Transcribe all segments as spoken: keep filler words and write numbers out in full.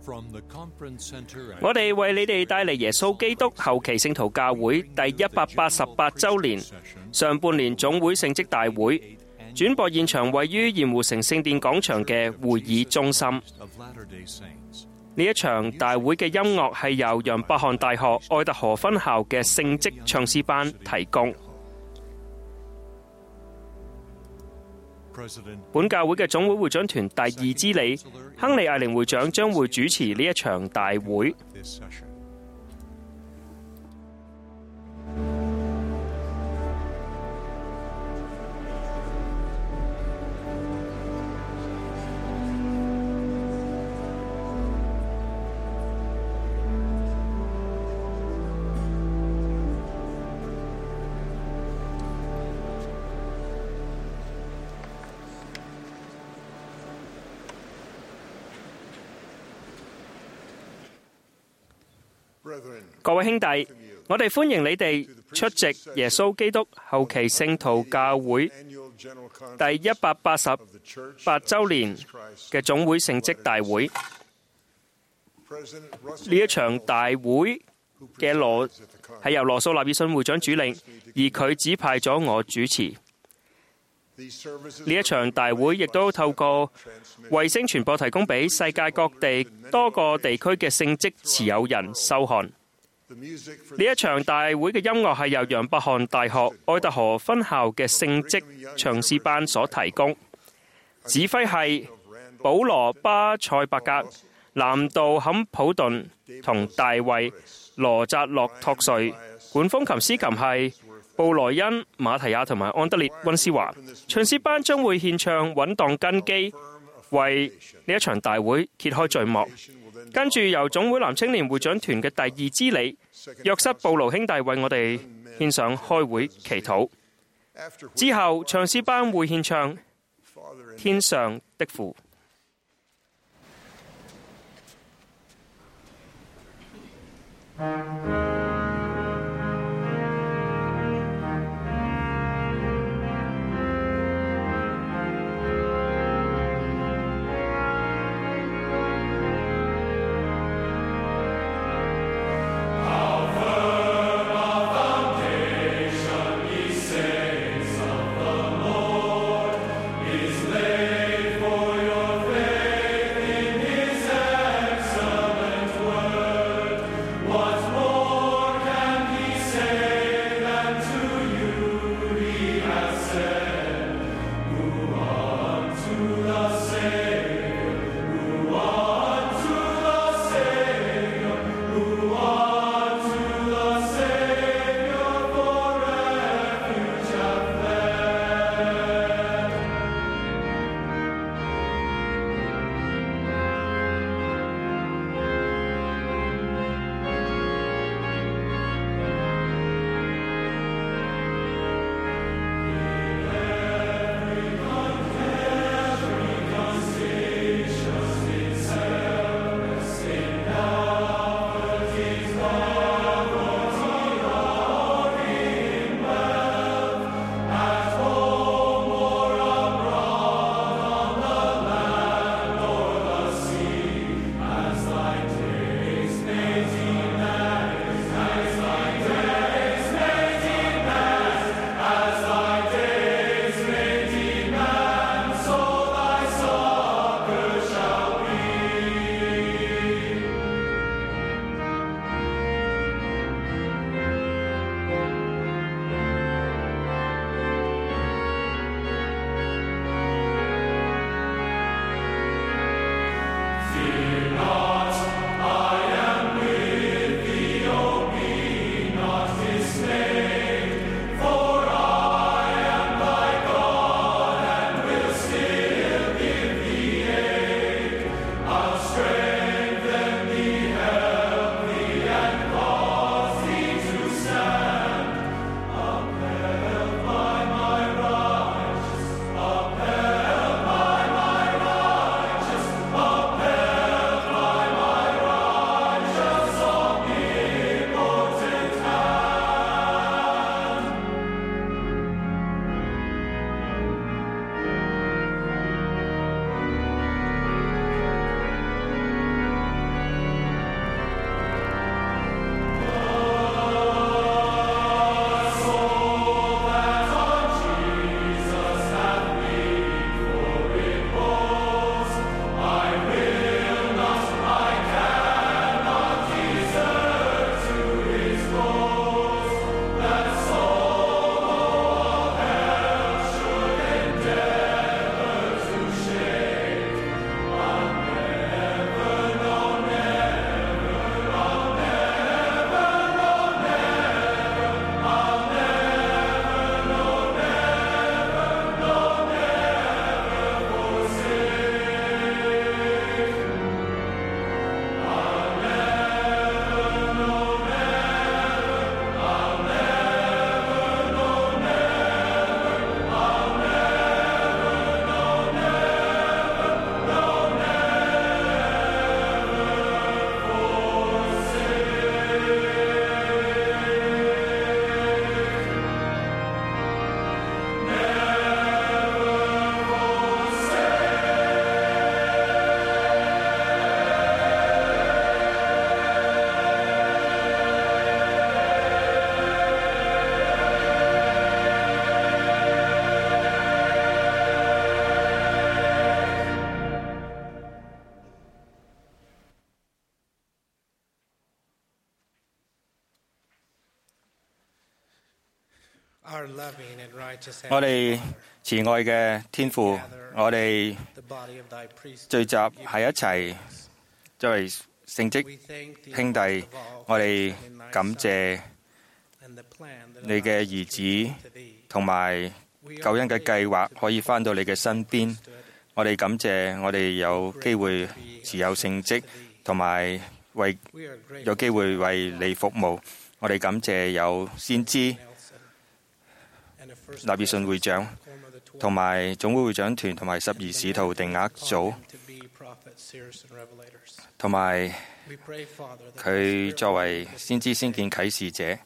我哋為你哋帶嚟耶穌基督後期聖徒教會第一百八十八週年上半年總會聖職大會，轉播現場位於鹽湖城聖殿廣場嘅會議中心。呢一場大會嘅音樂係由楊百翰大學愛德荷分校嘅聖職唱詩班提供。本教會嘅總會會長團第二支理亨利艾靈會長將會主持呢一場大會。各位兄弟，我哋歡迎你哋出席耶穌基督後期聖徒教會第一百八十八週年嘅總會聖職大會。呢一場大會嘅羅係由羅素納爾遜會長主領，而佢指派咗我主持。呢一場大會亦都透過衛星傳播，提供俾世界各地多個地區嘅聖職持有人收看。呢一場大會嘅音樂係由楊百翰大學愛德荷分校嘅聖職唱詩班所提供，指揮係保羅巴塞伯格、南道坎普頓同大衛羅扎洛托瑞，管風琴司琴係布萊恩馬提亞同埋安德烈溫斯華。唱詩班將會獻唱穩當根基，為呢一場大會揭開序幕。跟住由總會男青年會長團嘅第二支理約瑟布勞兄弟為我哋獻上開會祈禱。之後唱詩班會獻唱天上的父。 Once more 我哋慈愛嘅天父，我哋聚集喺一齊作為聖職兄弟，我哋感謝你嘅兒子同埋救恩嘅計劃可以返到你嘅身邊。我哋感謝我哋有機會持有聖職，同埋為有機會為你服務。我哋感謝有先知納爾遜會長，同埋總會會長團，同埋十二使徒定額組，同埋佢作為先知先見啟示者。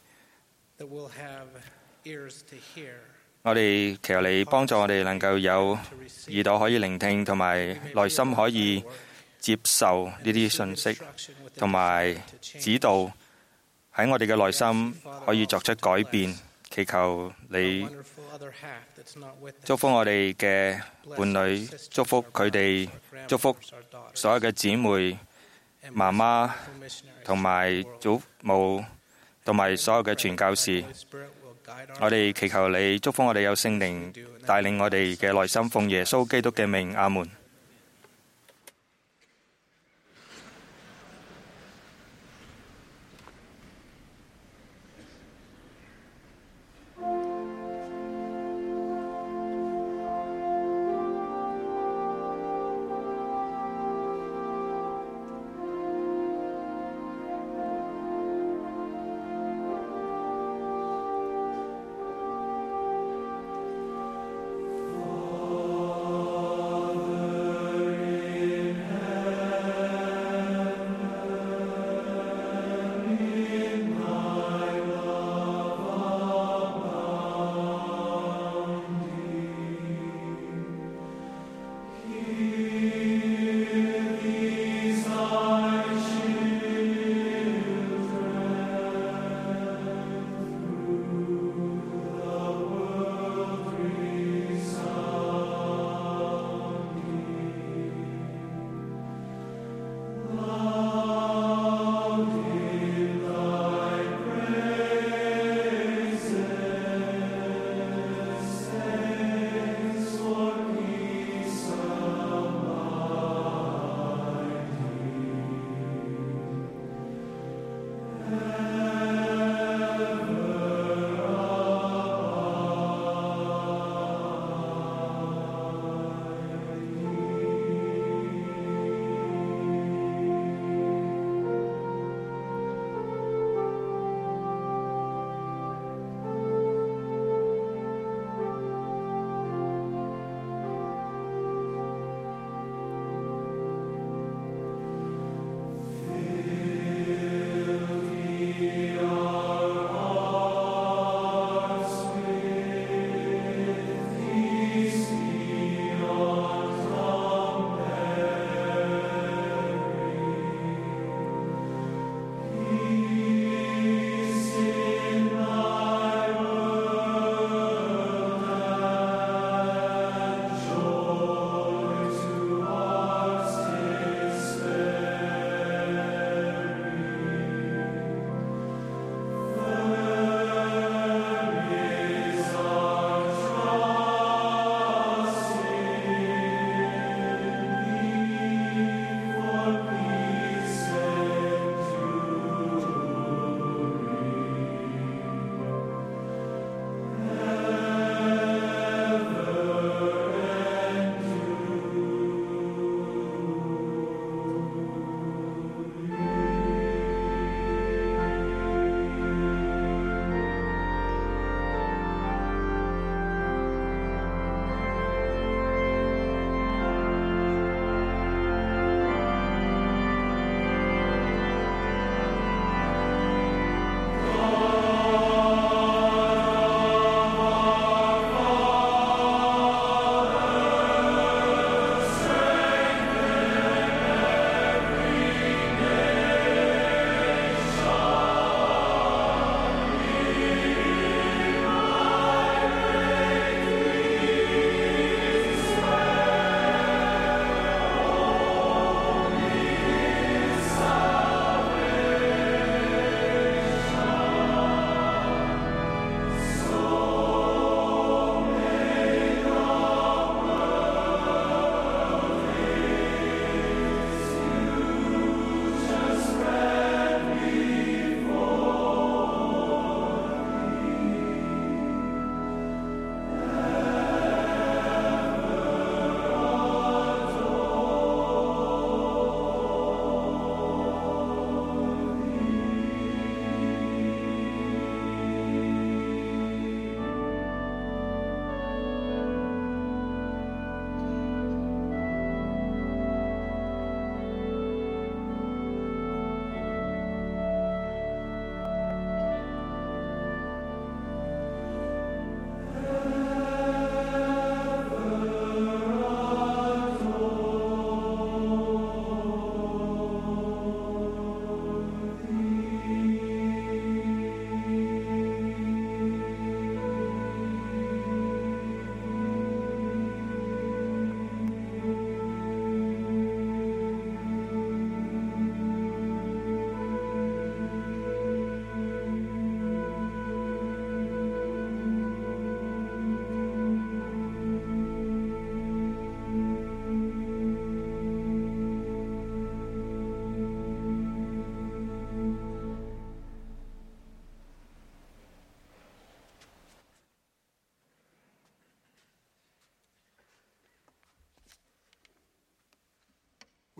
我哋祈求你幫助我哋能夠有耳朵可以聆聽，同埋內心可以接受呢啲信息，同埋指導喺我哋嘅內心可以作出改變。祈求你祝福我哋嘅伴侶，祝福佢哋，祝福所有嘅姊妹、媽媽同埋祖母，同埋所有嘅傳教士。我哋祈求你祝福我哋有聖靈帶領我哋嘅內心，奉耶穌基督嘅名，阿門。 Father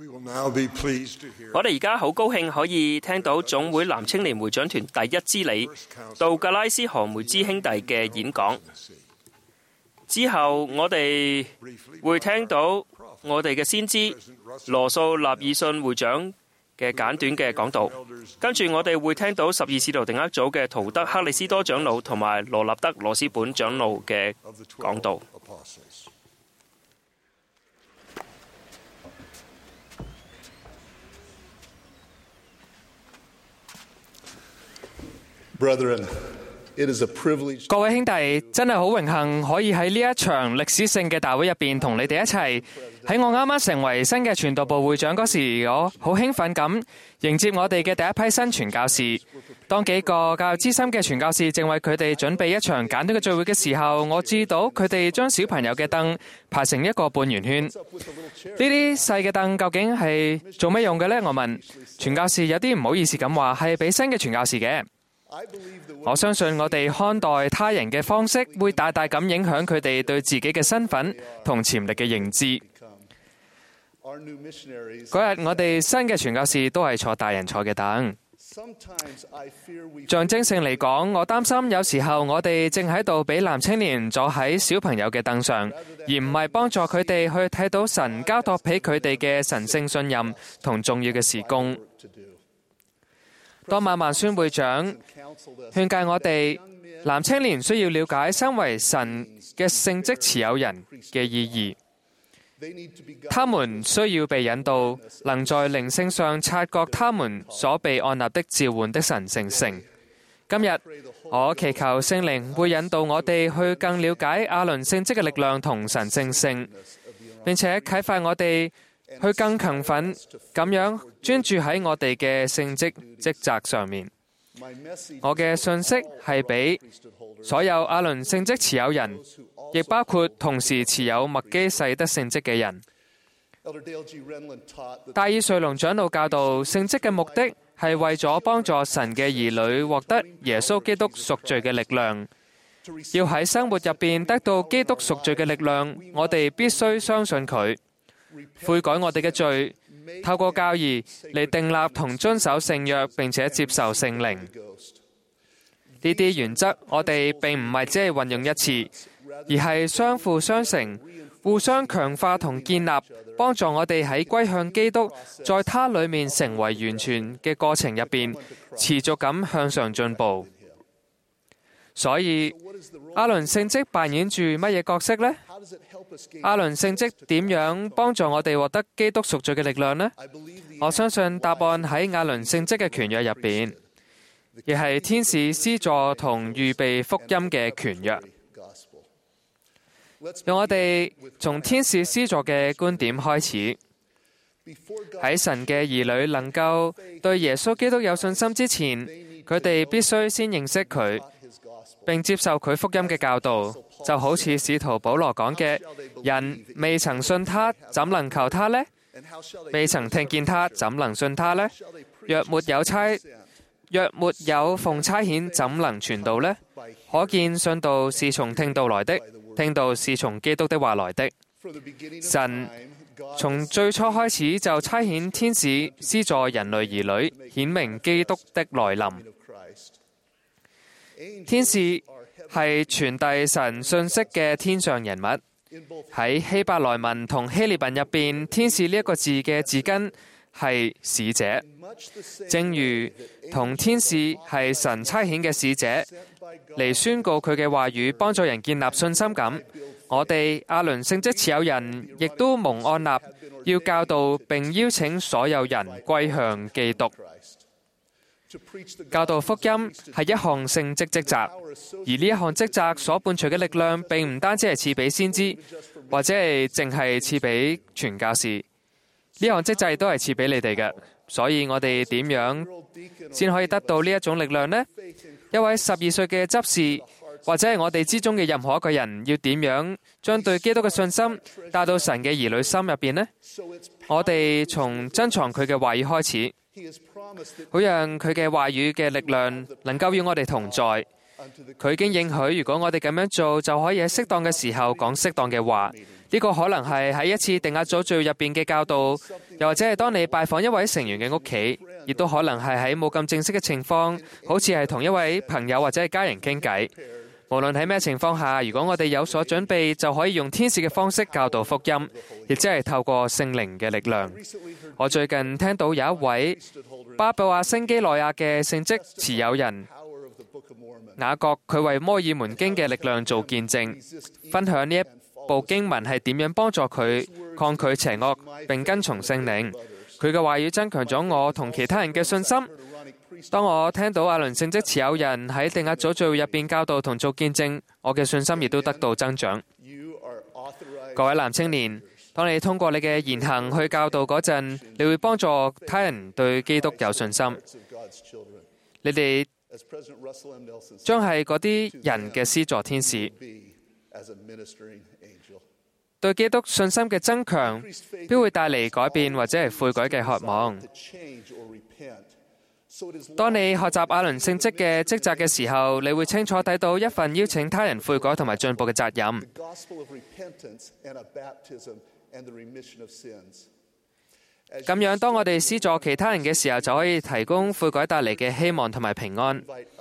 我哋而家好高興可以聽到總會男青年會長團第一支理道格拉斯何梅茲兄弟嘅演講。之後我哋會聽到我哋嘅先知羅素納爾遜會長嘅簡短嘅講道，跟住我哋會聽到十二使徒定額組嘅圖德克里斯多長老同埋羅納德羅斯本長老嘅講道。 各位兄弟，真係好榮幸可以喺呢一場歷史性嘅大會入邊同你哋一齊。喺我啱啱成為新嘅傳道部會長嗰時，我好興奮咁迎接我哋嘅第一批新傳教士。當幾個較資深嘅傳教士正為佢哋準備一場簡短嘅聚會嘅時候，我知道佢哋將小朋友嘅凳排成一個半圓圈。呢啲細嘅凳究竟係做咩用嘅呢？我問傳教士，有啲唔好意思咁話係俾新嘅傳教士嘅。我相信我哋看待他人嘅方式會大大咁影響佢哋對自己嘅身份同潛力嘅認知。嗰日我哋新嘅傳教士都係坐大人坐嘅凳。象徵性嚟講，我擔心有時候我哋正喺度俾男青年坐喺小朋友嘅凳上，而唔係幫助佢哋去睇到神交託俾佢哋嘅神聖信任同重要嘅事工。當馬萬宣會長勸誡我哋男青年需要了解身為神嘅聖職持有人嘅意義，他們需要被引導，能在靈性上察覺他們所被按立的召喚的神聖性。今日我祈求聖靈會引導我哋去更了解亞倫聖職嘅力量同神聖性，並且啟發我哋去更勤奮咁樣專注喺我哋嘅聖職職責上面。我嘅信息係俾所有亞倫聖職持有人，亦包括同時持有麥基洗德聖職嘅人。戴爾瑞隆長老教導，聖職嘅目的係為咗幫助神嘅兒女獲得耶穌基督贖罪嘅力量。要喺生活入邊得到基督贖罪嘅力量，我哋必須相信佢，悔改我哋嘅罪，透過教義嚟訂立同遵守聖約，並且接受聖靈。呢啲原則我哋並唔係只係運用一次，而係相輔相成，互相強化同建立，幫助我哋喺歸向基督，在他裏面成為完全嘅過程入邊，持續咁向上進步。所以亞倫聖職扮演住乜嘢角色呢？亞倫聖職點樣幫助我哋獲得基督贖罪嘅力量呢？我相信答案喺亞倫聖職嘅權約入邊，亦係天使施助同預備福音嘅權約。讓我哋從天使施助嘅觀點開始。喺神嘅兒女能夠對耶穌基督有信心之前，佢哋必須先認識佢，並接受佢福音嘅教導。就好似使徒保羅講嘅，人未曾信他，怎能求他呢？未曾聽見他，怎能信他呢？若沒有差，若沒有奉差遣，怎能傳道呢？可見信道是從聽道來的，聽道是從基督的話來的。神從最初開始就差遣天使施助人類兒女，顯明基督的來臨。天使係傳遞神信息嘅天上人物。喺希伯來文同希臘文入邊，天使呢一個字嘅字根係使者，正如同天使係神差遣嘅使者嚟宣告佢嘅話語，幫助人建立信心咁。我哋亞倫聖職持有人亦都蒙按立，要教導並邀請所有人歸向基督。教導福音係一項聖職職責，而呢一項職責所伴隨嘅力量，並唔單止係賜俾先知，或者係淨係賜俾傳教士。呢項職責都係賜俾你哋嘅。所以我哋點樣先可以得到呢一種力量呢？一位十二歲嘅執事，或者係我哋之中嘅任何一個人，要點樣將對基督嘅信心帶到神嘅兒女心入邊呢？我哋從珍藏佢嘅話語開始，好讓佢嘅話語嘅力量能夠與我哋同在。佢已經應許，如果我哋咁樣做，就可以喺適當嘅時候講適當嘅話。 呢個可能係喺一次定額組聚會入邊嘅教導，又或者係當你拜訪一位成員嘅屋企，亦都可能係喺冇咁正式嘅情況，好似係同一位朋友或者係家人傾偈。無論喺咩情況下，如果我哋有所準備，就可以用天使嘅方式教導福音，亦即係透過聖靈嘅力量。我最近聽到有一位巴布亞新幾內亞嘅聖職持有人雅各，佢為摩爾門經嘅力量做見證，分享呢一部經文係點樣幫助佢抗拒邪惡並跟從聖靈。佢嘅話語增強咗我同其他人嘅信心。當我聽到阿倫聖職持有人喺定額組聚會入邊教導同做見證，我嘅信心亦都得到增長。各位男青年，當你通過你嘅言行去教導嗰陣，你會幫助他人對基督有信心。你哋將係嗰啲人嘅施助天使。對基督信心嘅增強，必會帶嚟改變或者係悔改嘅渴望。當你學習阿倫聖職嘅職責嘅時候，你會清楚睇到一份邀請他人悔改同埋進步嘅責任。咁樣，當我哋施助其他人嘅時候，就可以提供悔改帶嚟嘅希望同埋平安。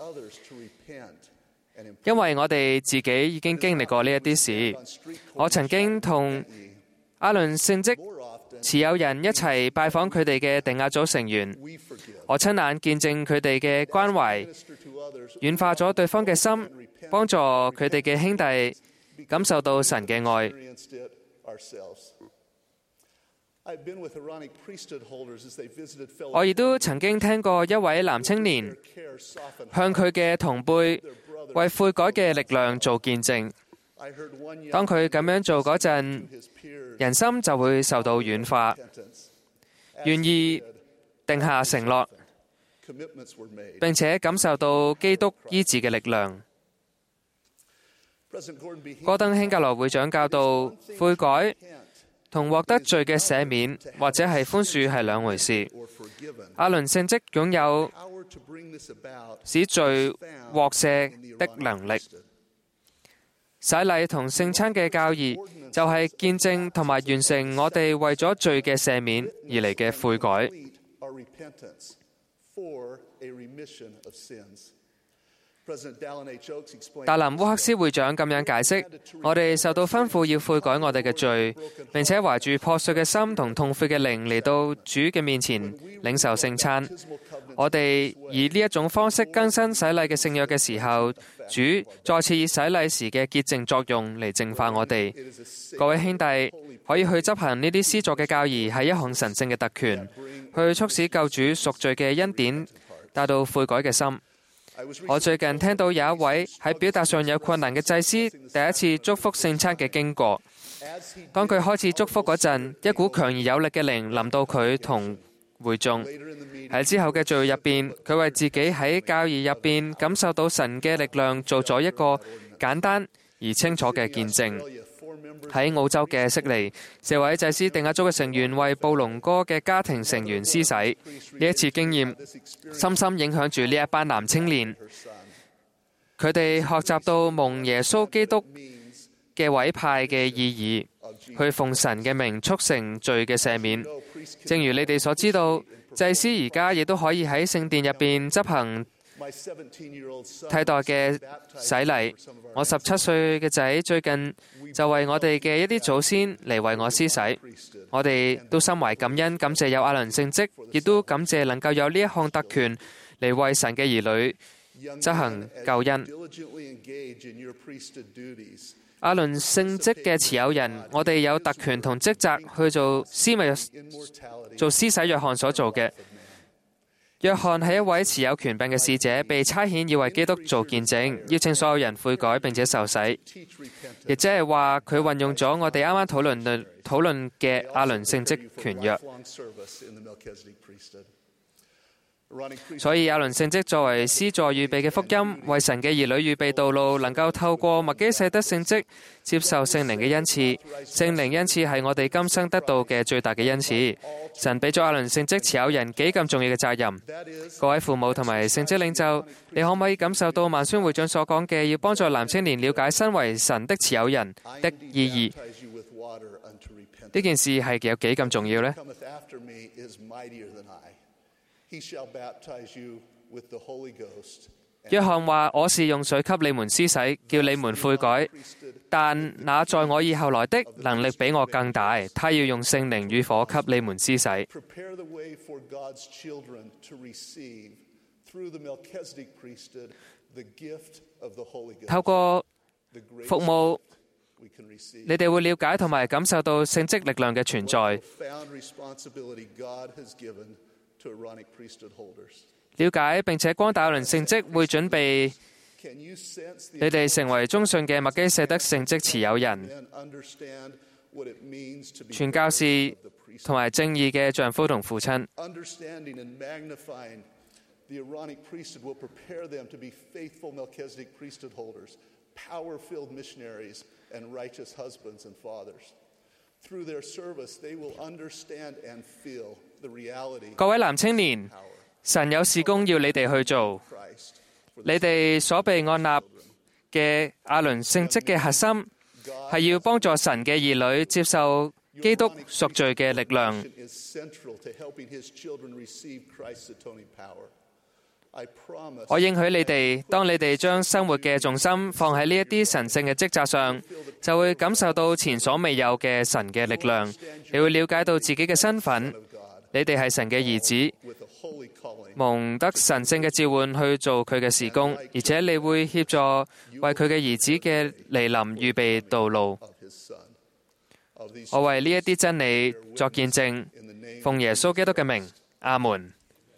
因為我哋自己已經經歷過呢一啲事。我曾經同阿倫聖職持有人一齊拜訪佢哋嘅定額組成員，我親眼見證佢哋嘅關懷，軟化咗對方嘅心，幫助佢哋嘅兄弟感受到神嘅愛。我亦都曾經聽過一位男青年向佢嘅同輩為悔改嘅力量做見證。當佢咁樣做嗰陣，人心就會受到軟化，願意定下承諾，並且感受到基督醫治嘅力量。戈登興格羅會長教導，悔改同獲得罪嘅赦免或者係寬恕係兩回事。阿倫聖職擁有使罪獲赦的能力。洗禮同聖餐嘅教義就係見證同埋完成我哋為咗罪嘅赦免而嚟嘅悔改。達蘭烏克斯會長咁樣解釋：我哋受到吩咐要悔改我哋嘅罪，並且懷住破碎嘅心同痛悔嘅靈嚟到主嘅面前領受聖餐。我哋以呢一種方式更新洗禮嘅聖約嘅時候，主再次以洗禮時嘅潔淨作用嚟淨化我哋。各位兄弟，可以去執行呢啲施助嘅教義係一項神聖嘅特權，去促使救主贖罪嘅恩典達到悔改嘅心。我最近聽到有一位喺表達上有困難嘅祭司第一次祝福聖餐嘅經過。當佢開始祝福嗰陣，一股強而有力嘅靈臨到佢同會眾。喺之後嘅聚會入邊，佢為自己喺教義入邊感受到神嘅力量做咗一個簡單而清楚嘅見證。喺澳洲嘅悉尼，四位祭司定額組嘅成員為布隆哥嘅家庭成員施洗。呢一次經驗深深影響住呢一班男青年，佢哋學習到蒙耶穌基督嘅委派嘅意義，去奉神嘅名促成罪嘅赦免。正如你哋所知道，祭司而家亦都可以喺聖殿入邊執行替代嘅洗禮。我十七歲嘅仔最近就為我哋嘅一啲祖先嚟為我施洗。我哋都心懷感恩，感謝有阿倫聖職，亦都感謝能夠有呢一項特權嚟為神嘅兒女執行救恩。阿倫聖職嘅持有人，我哋有特權同職責去做施米做施洗約翰所做嘅。約翰係一位持有權柄嘅使者，被差遣要為基督做見證，邀請所有人悔改並且受洗。亦即係話佢運用咗我哋啱啱討論嘅討論嘅阿倫聖職權約。所以阿倫聖職作為施助預備嘅福音，為神嘅兒女預備道路，能夠透過麥基洗德聖職接受聖靈嘅恩賜。聖靈恩賜係我哋今生得到嘅最大嘅恩賜。神俾咗阿倫聖職持有人幾咁重要嘅責任。各位父母同埋聖職領袖，你可唔可以感受到萬宣會長所講嘅要幫助男青年了解身為神的持有人的意義？ 呢件事係有幾咁重要呢？約翰話：我是用水給你們施洗，叫你們悔改。但那在我以後來的，能力比我更大，他要用聖靈與火給你們施洗。透過服務，你哋會了解同埋感受到聖職力量嘅存在。了解並且光大亞倫聖職會準備你哋成為忠信嘅麥基洗德聖職持有人、傳教士同埋正義嘅丈夫同父親。各位男青年，神有事工要你哋去做。你哋所被按立嘅亞倫聖職嘅核心係要幫助神嘅兒女接受基督贖罪嘅力量。我應許你哋，當你哋將生活嘅重心放喺呢一啲神聖嘅職責上，就會感受到前所未有嘅神嘅力量。你會了解到自己嘅身份，你哋係神嘅兒子，蒙得神聖嘅召喚去做佢嘅事工，而且你會協助為佢嘅兒子嘅來臨預備道路。我為呢一啲真理作見證，奉耶穌基督嘅名，阿門。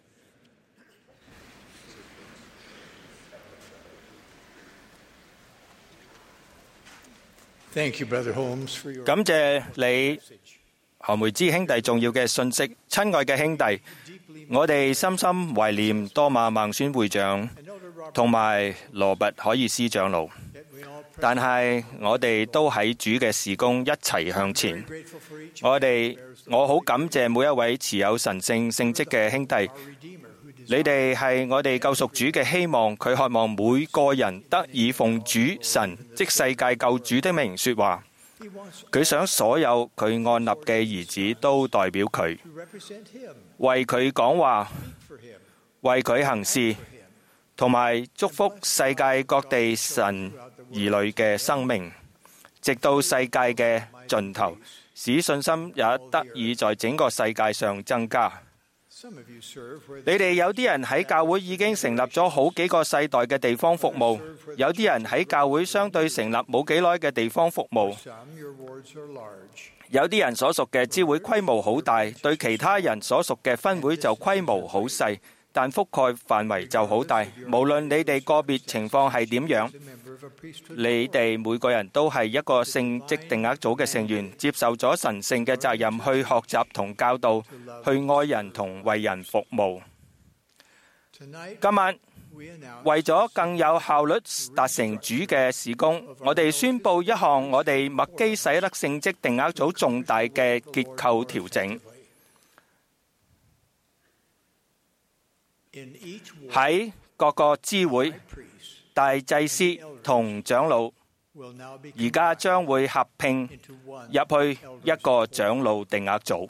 感謝你，何梅之兄弟重要嘅信息。親愛嘅兄弟，我哋深深懷念多馬孟孫會長同埋羅拔海爾斯長老，但係我哋都喺主嘅事工一齊向前。我哋我好感謝每一位持有神聖聖職嘅兄弟，你哋係我哋救贖主嘅希望。佢渴望每個人得以奉主神即世界救主的名說話。佢想所有佢按立嘅兒子都代表佢，為佢講話，為佢行事，同埋祝福世界各地神兒女嘅生命，直到世界嘅盡頭，使信心也得以在整個世界上增加。你哋有啲人喺教會已經成立咗好幾個世代嘅地方服務，有啲人喺教會相對成立冇幾耐嘅地方服務，有啲人所屬嘅支會規模好大，對其他人所屬嘅分會就規模好細，但覆蓋範圍就好大。無論你哋個別情況係點樣，你哋每個人都係一個聖職定額組嘅成員，接受咗神聖嘅責任去學習同教導，去愛人同為人服務。今晚為咗更有效率達成主嘅事工，我哋宣布一項我哋麥基洗德聖職定額組重大嘅結構調整。喺各個支會，大祭司同長老而家將會合併入去一個長老定額組。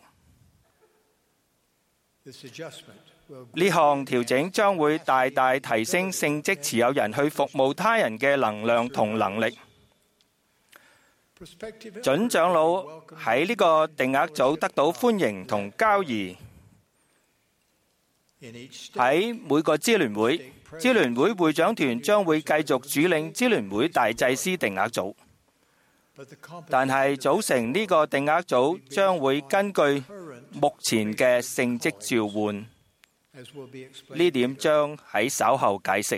呢項調整將會大大提升聖職持有人去服務他人嘅能量同能力。準長老喺呢個定額組得到歡迎同交誼。喺每個支聯會，支聯會會長團將會繼續主領支聯會大祭司定額組，但係組成呢個定額組將會根據目前嘅聖職召喚，呢點將喺稍後解釋。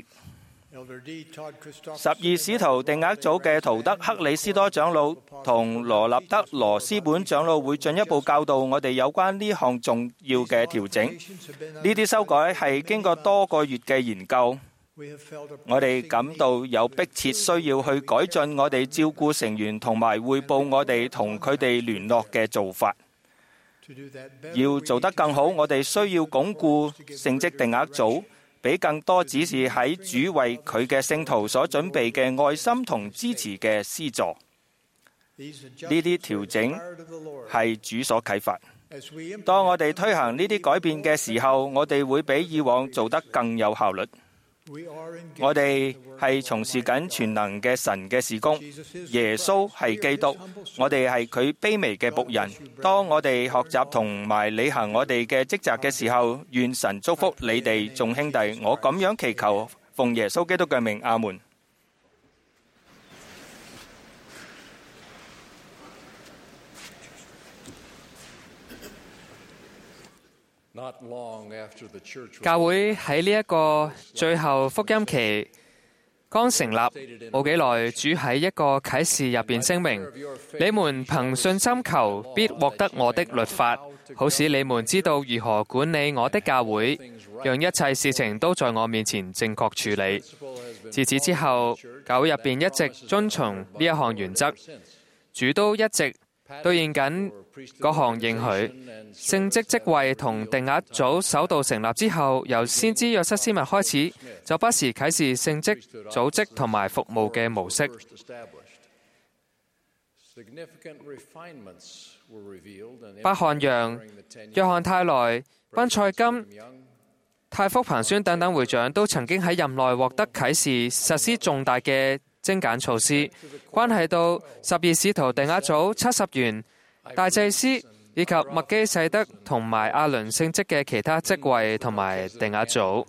十二使徒定額組嘅圖德克里斯多長老同羅納德羅斯本長老會進一步教導我哋有關呢項重要嘅調整。呢啲修改係經過多個月嘅研究，我哋感到有迫切需要去改進我哋照顧成員同埋匯報我哋同佢哋聯絡嘅做法。要做得更好，我哋需要鞏固聖職定額組，俾更多指示喺主為佢嘅聖徒所準備嘅愛心同支持嘅施助。 呢啲調整係主所啟發。當我哋推行呢啲改變嘅時候，我哋會比以往做得更有效率。我哋係從事緊全能嘅神嘅事工，耶穌係基督，我哋係佢卑微嘅僕人。當我哋學習同埋履行我哋嘅職責嘅時候，願神祝福你哋眾兄弟。我咁樣祈求，奉耶穌基督嘅名，阿門。 教會喺呢一個最後福音期剛成立冇幾耐，主喺一個啟示入邊聲明：你們憑信心求，必獲得我的律法，好使你們知道如何管理我的教會，讓一切事情都在我面前正確處理。自此之後，教會入邊一直遵從呢一項原則，主都一直兌現緊嗰項應許。聖職職位同定額組首度成立之後，由先知約瑟斯密開始，就不時啟示聖職組織同埋服務嘅模式。伯漢揚、約翰泰萊、賓塞金、泰福彭宣等等會長都曾經喺任內獲得啟示，實施重大嘅精簡措施，關係到十二使徒定額組、七十員、大祭司以及麥基洗德同埋亞倫聖職嘅其他職位同埋定額組。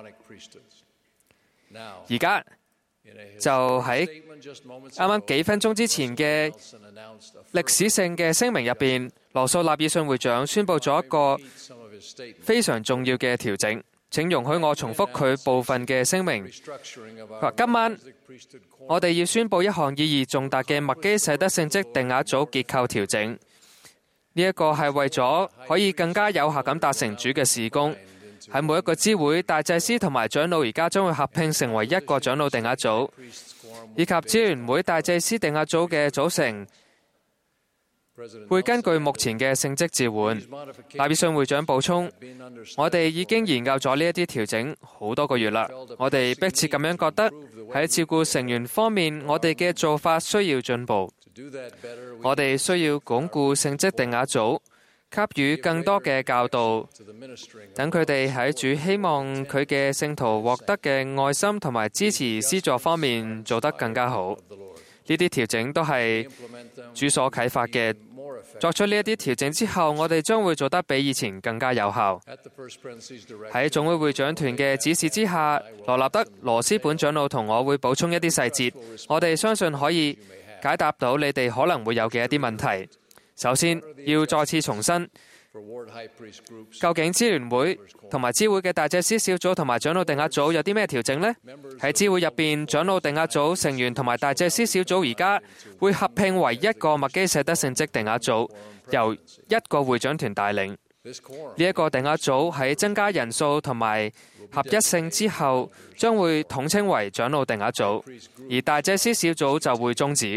而家就喺啱啱幾分鐘之前嘅歷史性嘅聲明入邊，羅素納爾遜會長宣布咗一個非常重要嘅調整。請容許我重複佢部分嘅聲明。今晚我哋要宣布一項意義重大嘅麥基洗德聖職定額組結構調整。呢一個係為咗可以更加有效咁達成主嘅事工。喺每一個支會，大祭司同埋長老而家將會合併成為一個長老定額組，以及支聯會大祭司定額組嘅組成會根據目前嘅聖職召喚。納爾遜會長補充：我哋已經研究咗呢一啲調整好多個月啦。我哋迫切咁樣覺得喺照顧成員方面，我哋嘅做法需要進步。我哋需要鞏固聖職定額組，給予更多嘅教導，等佢哋喺主希望佢嘅聖徒獲得嘅愛心同埋支持施助方面做得更加好。呢啲調整都係主所啟發嘅。作出呢一啲調整之後，我哋將會做得比以前更加有效。喺總會會長團嘅指示之下，羅納德羅斯本長老同我會補充一啲細節，我哋相信可以解答到你哋可能會有嘅一啲問題。首先，要再次重申，究竟支聯會同埋支會嘅大祭司小組同埋長老定額組有啲咩調整呢？喺支會入邊，長老定額組成員同埋大祭司小組而家會合併為一個麥基洗德聖職定額組，由一個會長團帶領。呢、這、一個定額組喺增加人數同埋合一性之後，將會統稱為長老定額組，而大祭司小組就會終止。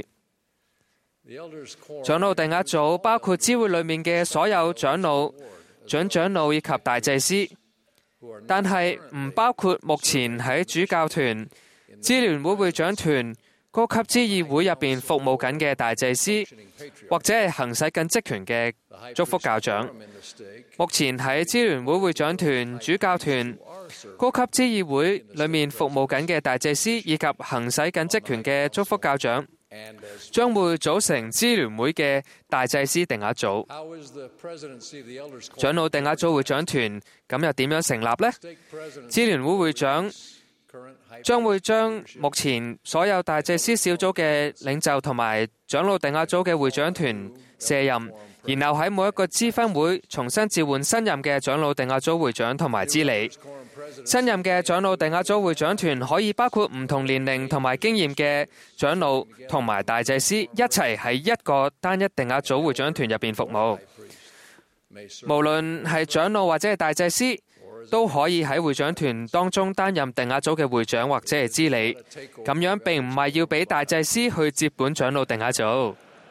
長老定額組包括支會裏面嘅所有長老、準長老以及大祭司，但係唔包括目前喺主教團、支聯會會長團、高級支議會入邊服務緊嘅大祭司，或者係行使緊職權嘅祝福教長。目前喺支聯會會長團、主教團、高級支議會裏面服務緊嘅大祭司，以及行使緊職權嘅祝福教長，將會組成支聯會嘅大祭司定額組。長老定額組會長團咁又點樣成立呢？支聯會會長將會將目前所有大祭司小組嘅領袖同埋長老定額組嘅會長團卸任，然後喺每一個支分會重新召喚新任嘅長老定額組會長同埋支理。新任嘅長老定額組會長團可以包括唔同年齡同埋經驗嘅長老同埋大祭司一齊喺一個單一定額組會長團入邊服務。無論係長老或者係大祭司，都可以喺會長團當中擔任定額組嘅會長或者係支理。咁樣並唔係要俾大祭司去接本長老定額組。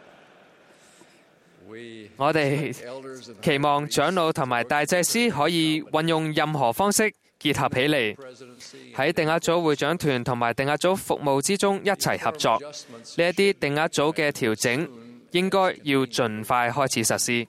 我哋期望長老同埋大祭司可以運用任何方式結合起嚟，喺定額組會長團同埋定額組服務之中一齊合作。呢一啲定額組嘅調整應該要盡快開始實施。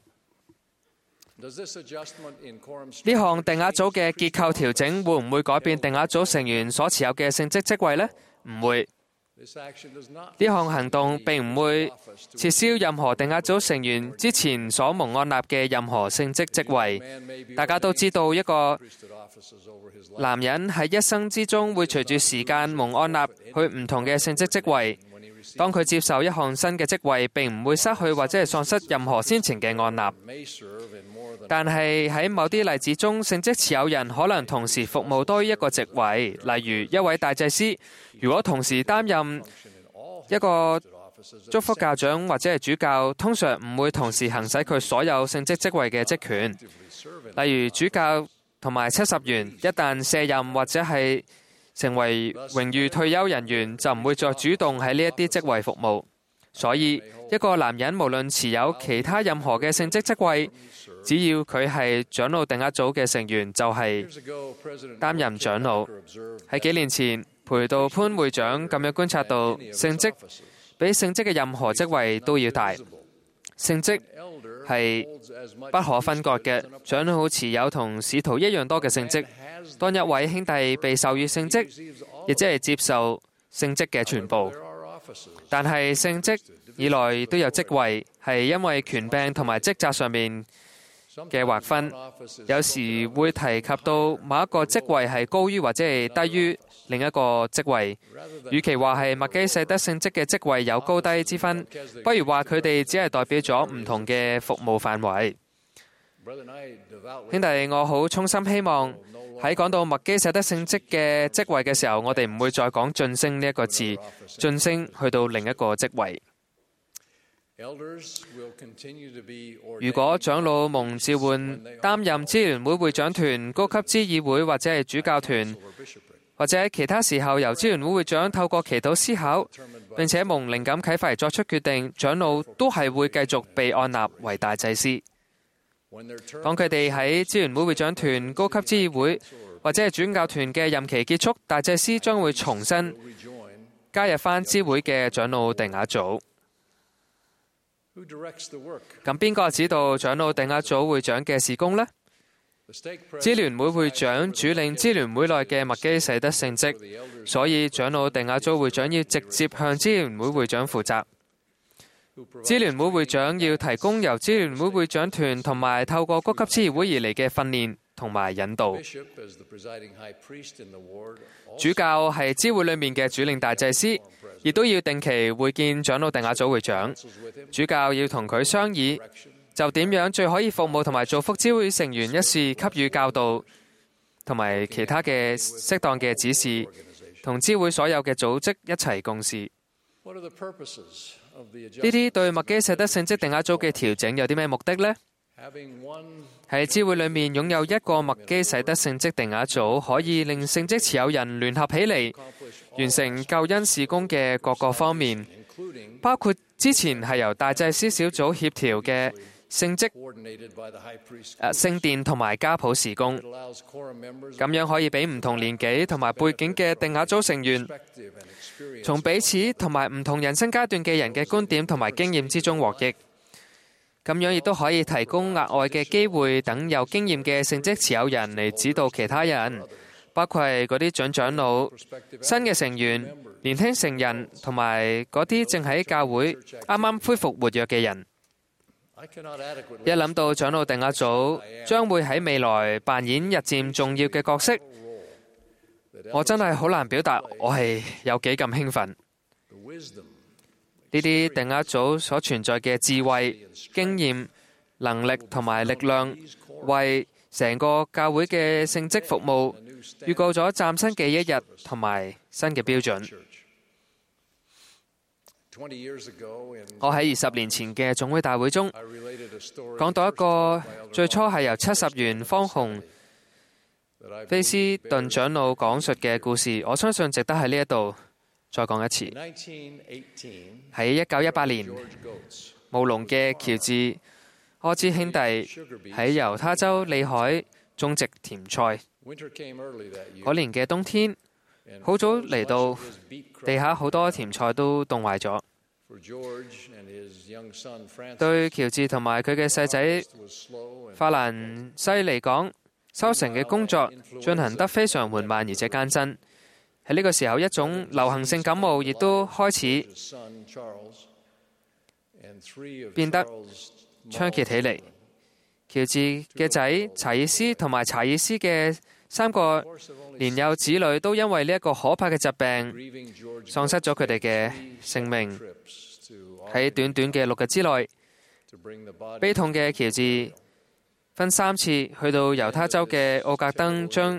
呢項定額組嘅結構調整會唔會改變定額組成員所持有嘅聖職職位呢？唔會。呢項行動並唔會撤銷任何定額組成員之前所蒙按立嘅任何聖職職位。大家都知道，一個男人喺一生之中會隨住時間蒙按立去唔同嘅聖職職位。當佢接受一項新嘅職位，並唔會失去或者係喪失任何先前嘅按立。但係喺某啲例子中，聖職持有人可能同時服務多於一個職位，例如一位大祭司，如果同時擔任一個祝福教長或者係主教，通常唔會同時行使佢所有聖職職位嘅職權。例如主教同埋七十員一旦卸任或者係成為榮譽退休人員，就唔會再主動喺呢一啲職位服務。所以一個男人無論持有其他任何嘅聖職職位，只要佢係長老定額組嘅成員，就係擔任長老。喺幾年前，培道潘會長咁樣觀察到，聖職比聖職嘅任何職位都要大。聖職係不可分割嘅，長老持有同使徒一樣多嘅聖職。當一位兄弟被授予聖職，亦即係接受聖職嘅全部。但係聖職以內都有職位，係因為權柄同埋職責上面嘅劃分，有時會提及到某一個職位係高於或者係低於另一個職位。與其話係麥基洗德聖職嘅職位有高低之分，不如話佢哋只係代表咗唔同嘅服務範圍。兄弟，我好衷心希望喺講到麥基洗德聖職嘅職位嘅時候，我哋唔會再講晉升呢一個字，晉升去到另一個職位。如果長老蒙召喚擔任支聯會會長團、高級支議會或者係主教團，或者喺其他時候由支聯會會長透過祈禱思考，並且蒙靈感啟發而作出決定，長老都係會繼續被按立為大祭司。當佢哋喺支聯會會長團、高級支議會或者係主教團嘅任期結束，大祭司將會重新加入返支會嘅長老定額組。咁邊個指導長老定額組會長嘅事工呢？支聯會會長主領支聯會內嘅麥基洗德聖職，所以長老定額組會長要直接向支聯會會長負責。支聯會會長要提供由支聯會會長團同埋透過高級支議會而嚟嘅訓練同埋引導。主教係支會裏面嘅主領大祭司，亦都要定期會見長老定額組會長。主教要同佢商議，就點樣最可以服務同埋造福支會成員一事給予教導，同埋其他嘅適當嘅指示，同支會所有嘅組織一齊共事。呢啲對麥基洗德聖職定額組嘅調整有啲咩目的呢？喺支會裏面擁有一個麥基洗德聖職定額組，可以令聖職持有人聯合起嚟，完成救恩事工嘅各個方面，包括之前係由大祭司小組協調嘅聖職、誒聖殿同埋家譜事工。咁樣可以俾唔同年紀同埋背景嘅定額組成員，從彼此同埋唔同人生階段嘅人嘅觀點同埋經驗之中獲益。咁樣亦都可以提供額外嘅機會，等有經驗嘅聖職持有人嚟指導其他人，包括係嗰啲準長老、新嘅成員、年輕成人同埋嗰啲正喺教會啱啱恢復活躍嘅人。一諗到長老定額組將會喺未來扮演日漸重要嘅角色，我真係好難表達我係有幾咁興奮。呢啲定額組所存在嘅智慧、經驗、能力同埋力量，為成個教會嘅聖職服務預告咗嶄新嘅一日同埋新嘅標準。我喺二十年前嘅總會大會中講到一個最初係由七十元方鴻菲斯頓長老講述嘅故事，我相信值得喺呢一度再講一次。喺一九一八年，務農嘅喬治柯茲兄弟喺猶他州里海種植甜菜。嗰年嘅冬天好早嚟到，地下好多甜菜都凍壞咗。 對喬治同埋佢嘅細仔法蘭西嚟講，收成嘅工作進行得非常緩慢而且艱辛。喺呢個時候，一種流行性感冒亦都開始變得猖獗起嚟。喬治嘅仔查爾斯同埋查爾斯嘅三個年幼子女都因為呢一個可怕嘅疾病喪失咗佢哋嘅性命。喺短短嘅六日之內，悲痛嘅喬治分三次去到猶他州嘅奧格登，將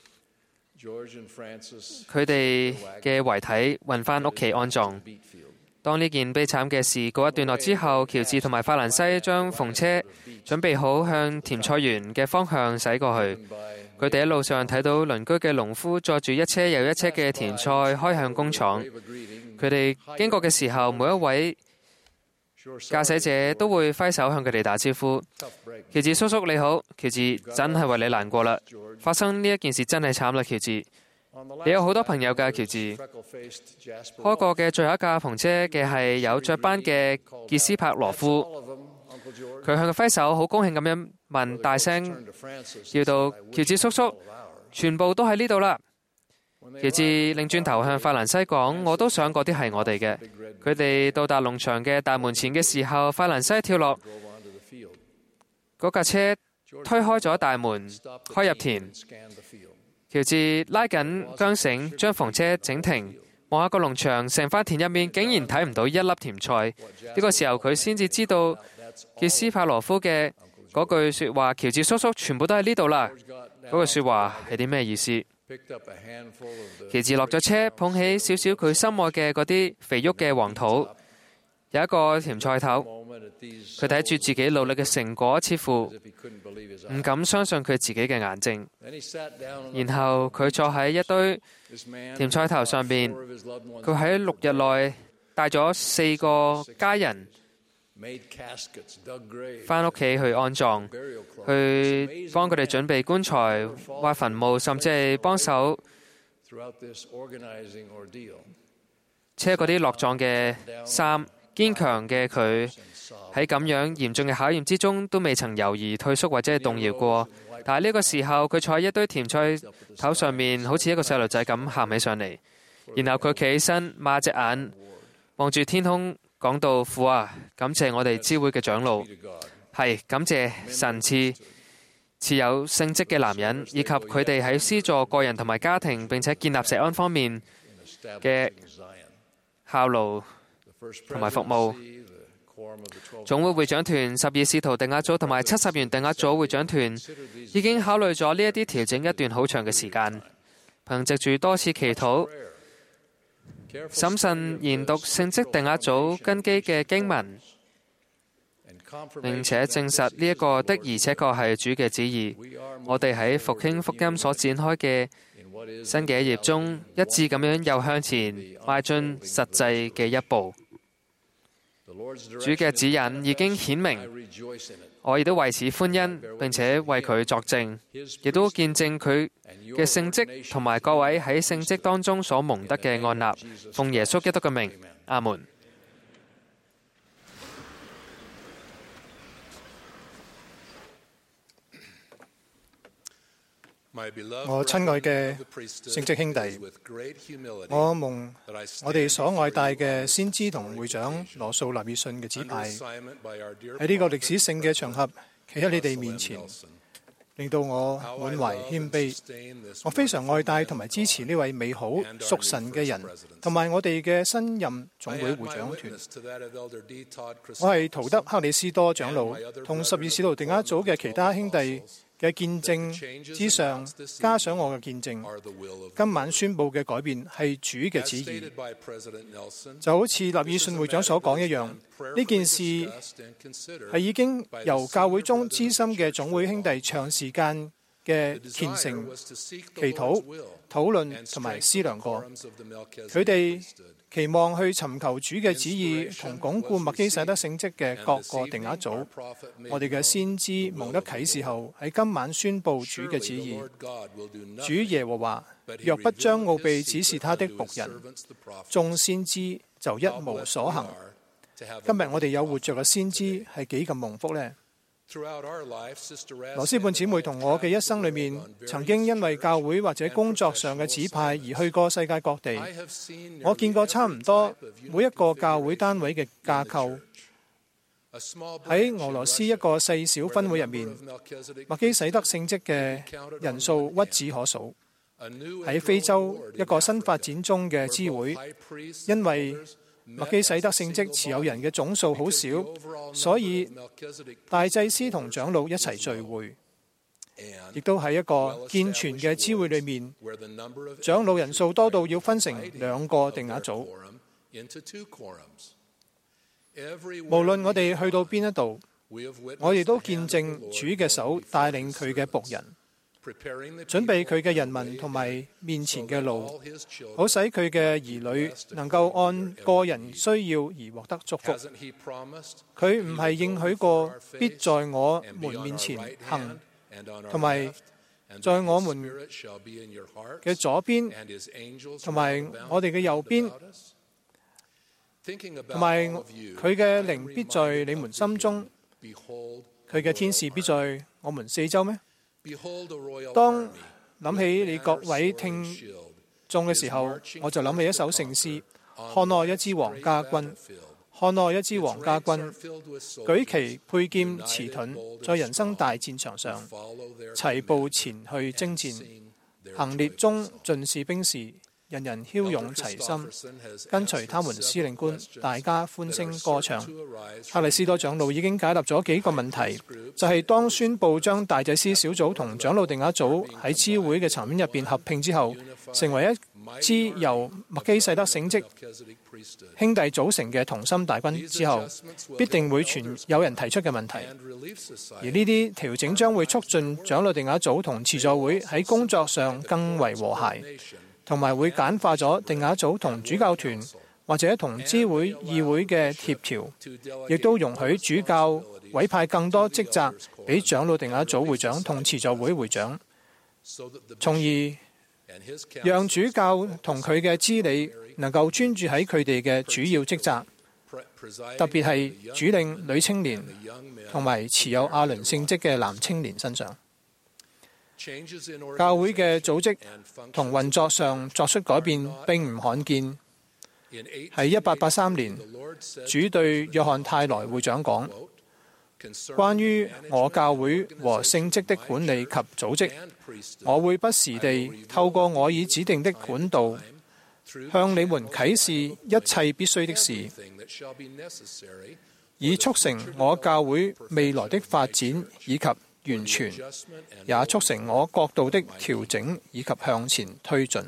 佢哋嘅遺體運返屋企安葬。當呢件悲慘嘅事告一段落之後，喬治同埋法蘭西將篷車準備好向甜菜園嘅方向駛過去。佢哋喺路上睇到鄰居嘅農夫載住一車又一車嘅甜菜開向工廠。佢哋經過嘅時候，每一位駕駛者都會揮手向佢哋打招呼。喬治叔叔你好，喬治真係為你難過啦！發生呢一件事真係慘啦，喬治。你有好多朋友㗎，喬治。開過嘅最後一架篷車嘅係有雀斑嘅傑斯帕羅夫，佢向佢揮手，好高興咁樣問，大聲叫到喬治叔叔，全部都喺呢度啦。喬治擰轉頭向法蘭西講，我都想嗰啲係我哋嘅。佢哋到達農場嘅大門前嘅時候，法蘭西跳落嗰架車，推開咗大門，開入田。喬治拉緊韁繩，將篷車整停，望下個農場，成塊田入面竟然睇唔到一粒甜菜。呢個時候佢先至知道傑斯帕羅夫嘅嗰句說話，喬治叔叔全部都喺呢度啦。嗰句說話係啲咩意思？喬治落咗車，捧起少少佢心愛嘅嗰啲肥沃嘅黃土，有一個甜菜頭。佢睇住自己努力嘅成果，似乎唔敢相信佢自己嘅眼睛。然後佢坐喺一堆甜菜頭上邊，佢喺六日內帶咗四個家人返屋企去安葬，去幫佢哋準備棺材、挖墳墓，甚至係幫手車嗰啲落葬嘅衫。堅強嘅佢喺咁樣嚴重嘅考驗之中，都未曾猶豫退縮或者係動搖過。但係呢個時候，佢坐喺一堆甜菜頭上面，好似一個細路仔咁喊起上嚟。然後佢企起身，擘隻眼望住天空，講到：父啊，感謝我哋知會嘅長老，係感謝神賜持有聖職嘅男人，以及佢哋喺資助個人同埋家庭，並且建立錫安方面嘅效勞同埋服務。總會會長團、十二使徒定額組同埋七十員定額組會長團已經考慮咗呢一啲調整一段好長嘅時間，憑藉住多次祈禱、審慎研讀聖職定額組根基嘅經文，並且證實呢一個的而且確係主嘅旨意。我哋喺復興福音所展開嘅新嘅一頁中，一致咁樣又向前邁進實際嘅一步。主嘅指引已經顯明，我亦都為此歡欣，並且為佢作證，亦都見證佢嘅聖職同埋各位喺聖職當中所蒙得嘅按立。奉耶穌基督嘅名，阿門。 我親愛嘅聖職兄弟，我蒙我哋所愛戴嘅先知同會長羅素納爾遜嘅指派，喺呢個歷史性嘅場合，企喺你哋面前，令到我滿懷謙卑。我非常愛戴同埋支持呢位美好屬神嘅人，同埋我哋嘅新任總會會長團。我係陶德克里斯多長老，同十二使徒定額組嘅其他兄弟嘅見證之上，加上我嘅見證。今晚宣佈嘅改變係主嘅旨意，就好似納爾遜會長所講一樣。呢件事係已經由教會中資深嘅總會兄弟長時間嘅虔誠祈禱、討論同埋思量過。佢哋期望去尋求主嘅旨意同鞏固麥基洗德聖職嘅各個定額組。我哋嘅先知蒙得啟示後，喺今晚宣佈主嘅旨意。主耶和華若不將奧秘指示他的僕人，眾先知就一無所行。 今日我哋有活着嘅先知係幾咁蒙福呢？羅斯本姊妹同我嘅一生裏面，曾經因為教會或者工作上嘅指派而去過世界各地。我見過差唔多每一個教會單位嘅架構。喺俄羅斯一個細小分會入面，麥基洗德聖職嘅人數屈指可數。喺非洲一個新發展中嘅支會，因為麥基洗德聖職持有人嘅總數好少，所以大祭司同長老一齊聚會，亦都喺一個健全嘅支會裏面，長老人數多到要分成兩個定額組。無論我哋去到邊一度，我哋都見證主嘅手帶領佢嘅僕人，準備佢嘅人民同埋面前嘅路，好使佢嘅兒女能夠按個人需要而獲得祝福。佢唔係應許過必在我們面前行，同埋在我們嘅左邊，同埋我哋嘅右邊，同埋佢嘅靈必在你們心中，佢嘅天使必在我們四周咩？當諗起你各位聽眾嘅時候，我就諗起一首聖詩：看我一支皇家軍，看我一支皇家軍，舉旗佩劍持盾，在人生大戰場上齊步前去征戰，行列中盡是兵士，人人驍勇齊心，跟隨他們司令官，大家歡聲歌唱。克里斯多長老已經解答咗幾個問題，就係、是、當宣佈將大祭司小組同長老定額組喺支會嘅層面入邊合併之後，成為一支由麥基洗德聖職兄弟組成嘅同心大軍之後，必定會傳有人提出嘅問題，而呢啲調整將會促進長老定額組同慈助會喺工作上更為和諧，同埋會簡化咗定額組同主教團或者同支會議會嘅協調，亦都容許主教委派更多職責俾長老定額組會長同慈助會會長，從而讓主教同佢嘅支理能夠專注喺佢哋嘅主要職責，特別係主領女青年同埋持有亞倫聖職嘅男青年身上。教會嘅組織同運作上作出改變並唔罕見。喺一八八三年，主對約翰泰萊會長講：關於我教會和聖職的管理及組織，我會不時地透過我已指定的管道，向你們啟示一切必須的事，以促成我教會未來的發展以及完全，也促成我國度的調整以及向前推進。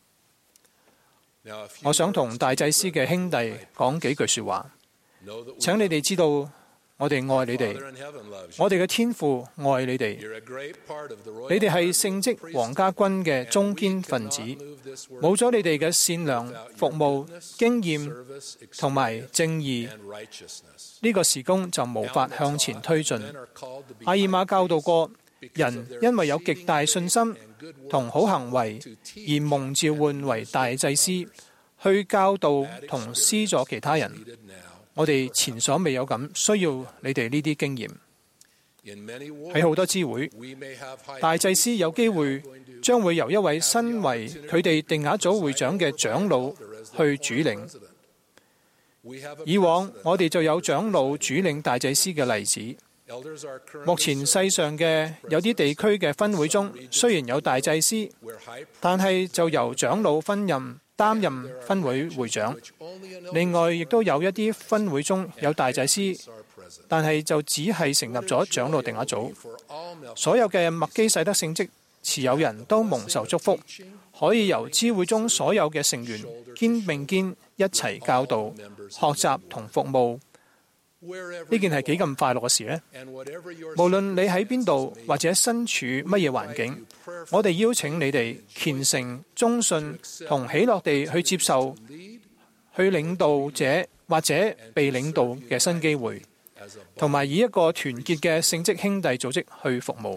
我想同大祭司嘅兄弟講幾句說話，請你哋知道，我哋愛你哋，我哋嘅天父愛你哋，你哋係聖職皇家軍嘅中堅分子，冇咗你哋嘅善良、服務、經驗同埋正義，呢個事工就無法向前推進。阿爾瑪教導過，人因為有極大信心同好行為而蒙召喚為大祭司，去教導同施助其他人。我哋前所未有咁需要你哋呢啲經驗。喺好多支會，大祭司有機會將會由一位身為佢哋定額組會長嘅長老去主領。以往我哋就有長老主領大祭司嘅例子。目前世上嘅有啲地區嘅分會中，雖然有大祭司，但係就由長老分任擔任分會會長。另外，亦都有一啲分會中有大祭司，但係就只係成立咗長老定額組。所有嘅麥基洗德聖職持有人都蒙受祝福，可以由支會中所有嘅成員肩並肩一齊教導、學習同服務。呢件係幾咁快樂嘅事呢？無論你喺邊度或者身處乜嘢環境，我哋邀請你哋虔誠、忠信同喜樂地去接受去領導者或者被領導嘅新機會，同埋以一個團結嘅聖職兄弟組織去服務。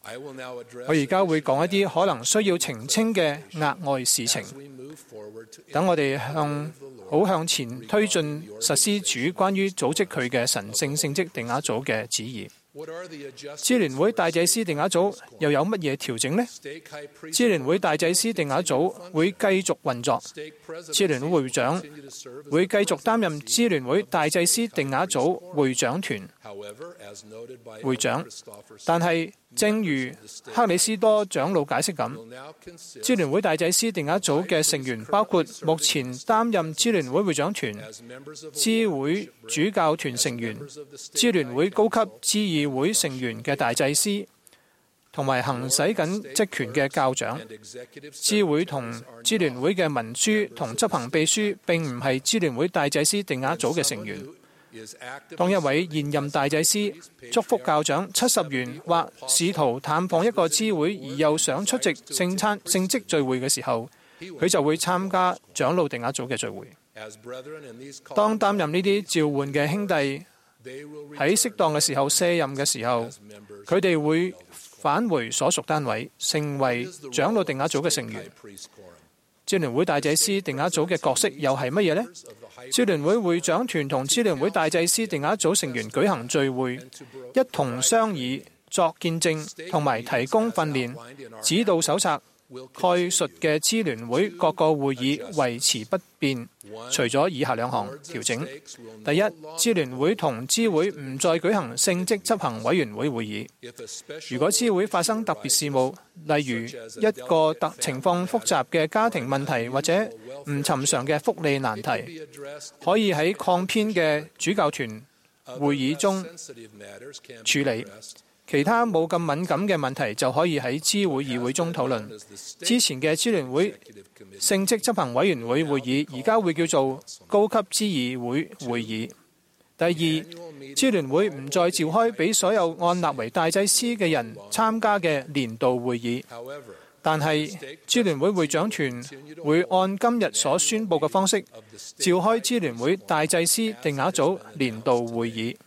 我而家會講一啲可能需要澄清嘅額外事情，等我哋向好向前推進實施主關於組織佢嘅神聖聖職定額組嘅旨意。支聯會大祭司定額組又有乜嘢調整呢？支聯會大祭司定額組會繼續運作，支聯會會長會繼續擔任支聯會大祭司定額組會長團會長，但係正如克里斯多長老解釋咁，支聯會大祭司定額組嘅成員包括目前擔任支聯會會長團、支會主教團成員、支聯會高級支議會成員嘅大祭司，同埋行使緊職權嘅教長。支會同支聯會嘅文書同執行秘書並唔係支聯會大祭司定額組嘅成員。當一位現任大祭司祝福教長七十元或試圖探訪一個支會而又想出席聖餐聖職聚會嘅時候，佢就會參加長老定額組嘅聚會。當擔任呢啲召喚嘅兄弟喺適當嘅時候卸任嘅時候，佢哋會返回所屬單位，成為長老定額組嘅成員。支聯會大祭司定額組嘅角色又係乜嘢呢？支聯會會長團同支聯會大祭司定額組成員舉行聚會，一同商議、作見證同埋提供訓練、指導手冊。概述嘅支聯會各個會議維持不變，除咗以下兩項調整。第一，支聯會同支會唔再舉行聖職執行委員會會議。如果支會發生特別事務，例如一個特情況複雜嘅家庭問題或者唔尋常嘅福利難題，可以喺擴編嘅主教團會議中處理。其他冇咁敏感嘅問題就可以喺支會議會中討論。之前嘅支聯會聖職執行委員會會議，而家會叫做高級支議會會議。第二，支聯會唔再召開俾所有按立為大祭司嘅人參加嘅年度會議，但係支聯會會長團會按今日所宣佈嘅方式召開支聯會大祭司定額組年度會議。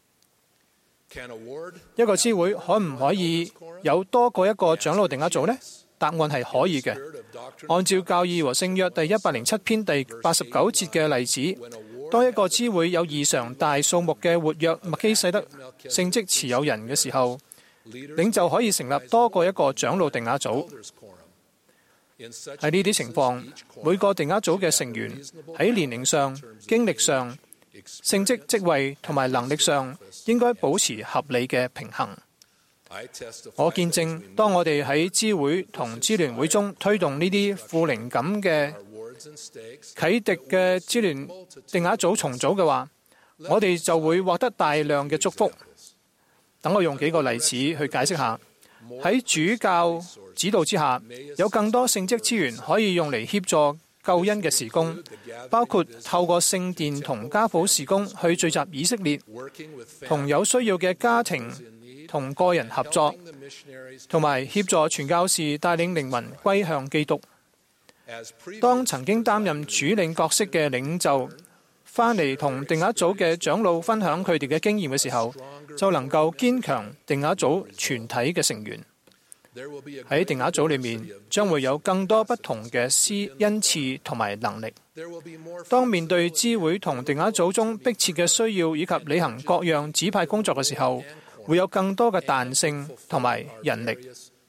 一個支會可唔可以有多過一個長老定額組呢？答案係可以嘅。按照教義和聖約第一百零七篇第八十九節嘅例子，當一個支會有異常大數目嘅活躍麥基洗德聖職持有人嘅時候，領袖可以成立多過一個長老定額組。喺呢啲情況，每個定額組嘅成員喺年齡上、經歷上、聖職職位同埋能力上應該保持合理嘅平衡。我見證，當我哋喺支會同支聯會中推動呢啲富靈感嘅啟迪嘅支聯定額組重組嘅話，我哋就會獲得大量嘅祝福。等我用幾個例子去解釋下。喺主教指導之下，有更多聖職資源可以用嚟協助救恩嘅事工，包括透過聖殿同家譜事工去聚集以色列，同有需要嘅家庭同個人合作，同埋協助傳教士帶領靈魂歸向基督。當曾經擔任主領角色嘅領袖翻嚟同定額組嘅長老分享佢哋嘅經驗嘅時候，就能夠堅強定額組全體嘅成員。喺定額組裏面，將會有更多不同嘅施恩賜同埋能力。當面對支會同定額組中迫切嘅需要以及履行各樣指派工作嘅時候，會有更多嘅彈性同埋人力。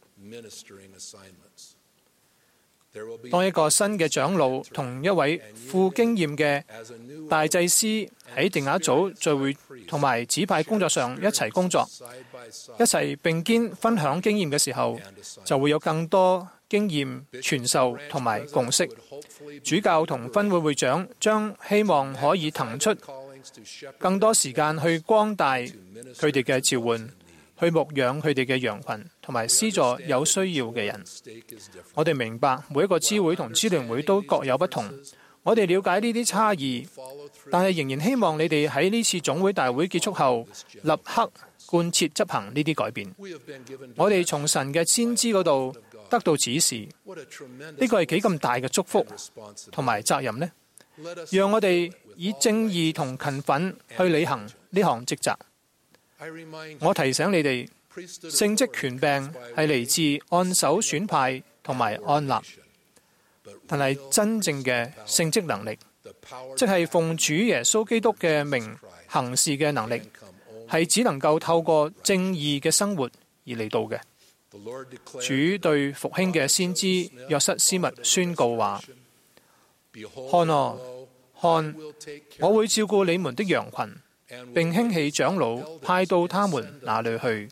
當一個新嘅長老同一位富經驗嘅大祭司喺定額組聚會同埋指派工作上一齊工作，一齊並肩分享經驗嘅時候，就會有更多經驗傳授同埋共識。主教同分會會長將希望可以騰出更多時間去光大佢哋嘅召喚，去牧養佢哋嘅羊群，同埋施助有需要嘅人。我哋明白每一個支會同支聯會都各有不同，我哋了解呢啲差異，但係仍然希望你哋喺呢次總會大會結束後，立刻貫徹執行呢啲改變。我哋從神嘅先知嗰度得到指示，呢個係幾咁大嘅祝福同埋責任呢？讓我哋以正義同勤奮去履行呢項職責。我提醒你哋， 聖職權柄係嚟自按手選派同埋按立，但係真正嘅聖職能力，即係奉主耶穌基督嘅名行事嘅能力，係只能夠透過正義嘅生活而嚟到嘅。主對復興嘅先知約瑟斯密宣告話：看啊，看，我會照顧你們的羊群，並興起長老派到他們那裏去。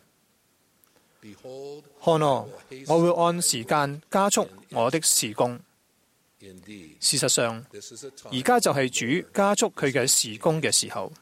看啊，我會按時間加速我的事工。事實上，而家就係主加速佢嘅事工嘅時候。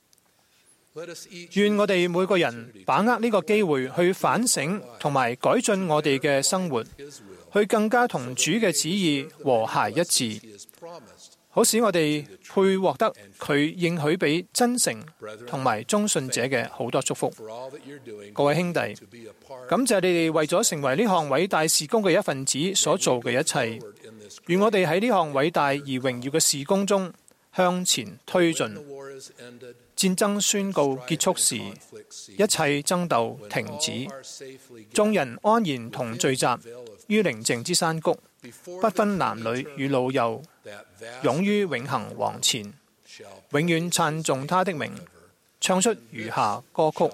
願我哋每個人把握呢個機會去反省同埋改進我哋嘅生活，去更加同主嘅旨意和諧一致，好使我哋配獲得佢應許俾真誠同埋忠信者嘅好多祝福。各位兄弟，感謝你哋為咗成為呢項偉大事工嘅一份子所做嘅一切。願我哋喺呢項偉大而榮耀嘅事工中向前推進。戰爭宣告結束時，一切爭鬥停止，眾人安然同聚集於寧靜之山谷，不分男女與老幼，勇於永恆王前，永遠讚頌他的名，唱出餘下歌曲。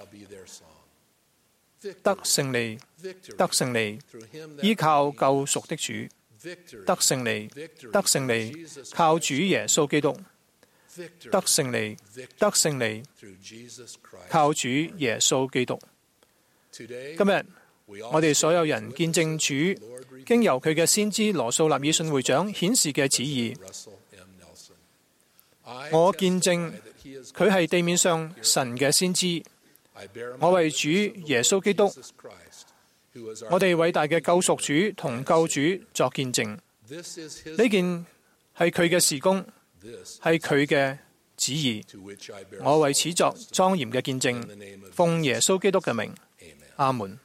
得勝利，得勝利，依靠救贖的主。得勝利，得勝利，靠主耶穌基督。得勝利，得勝利，靠主耶穌基督。今日我哋所有人見證主經由佢嘅先知羅素納爾遜會長顯示嘅旨意。我見證佢係地面上神嘅先知。我為主耶穌基督，我哋偉大嘅救贖主同救主作見證。呢件係佢嘅事工，係佢嘅旨意。我為此作莊嚴嘅見證，奉耶穌基督嘅名，阿門。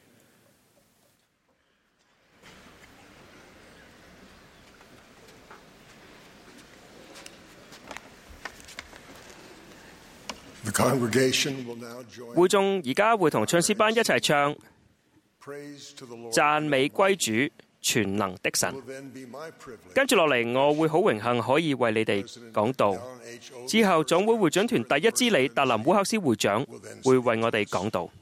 會眾而家會同唱詩班一齊唱讚美歸主全能的神。跟住落嚟，我會好榮幸可以為你哋講道。之後總會會長團第一支理達林烏克斯會長會為我哋講道。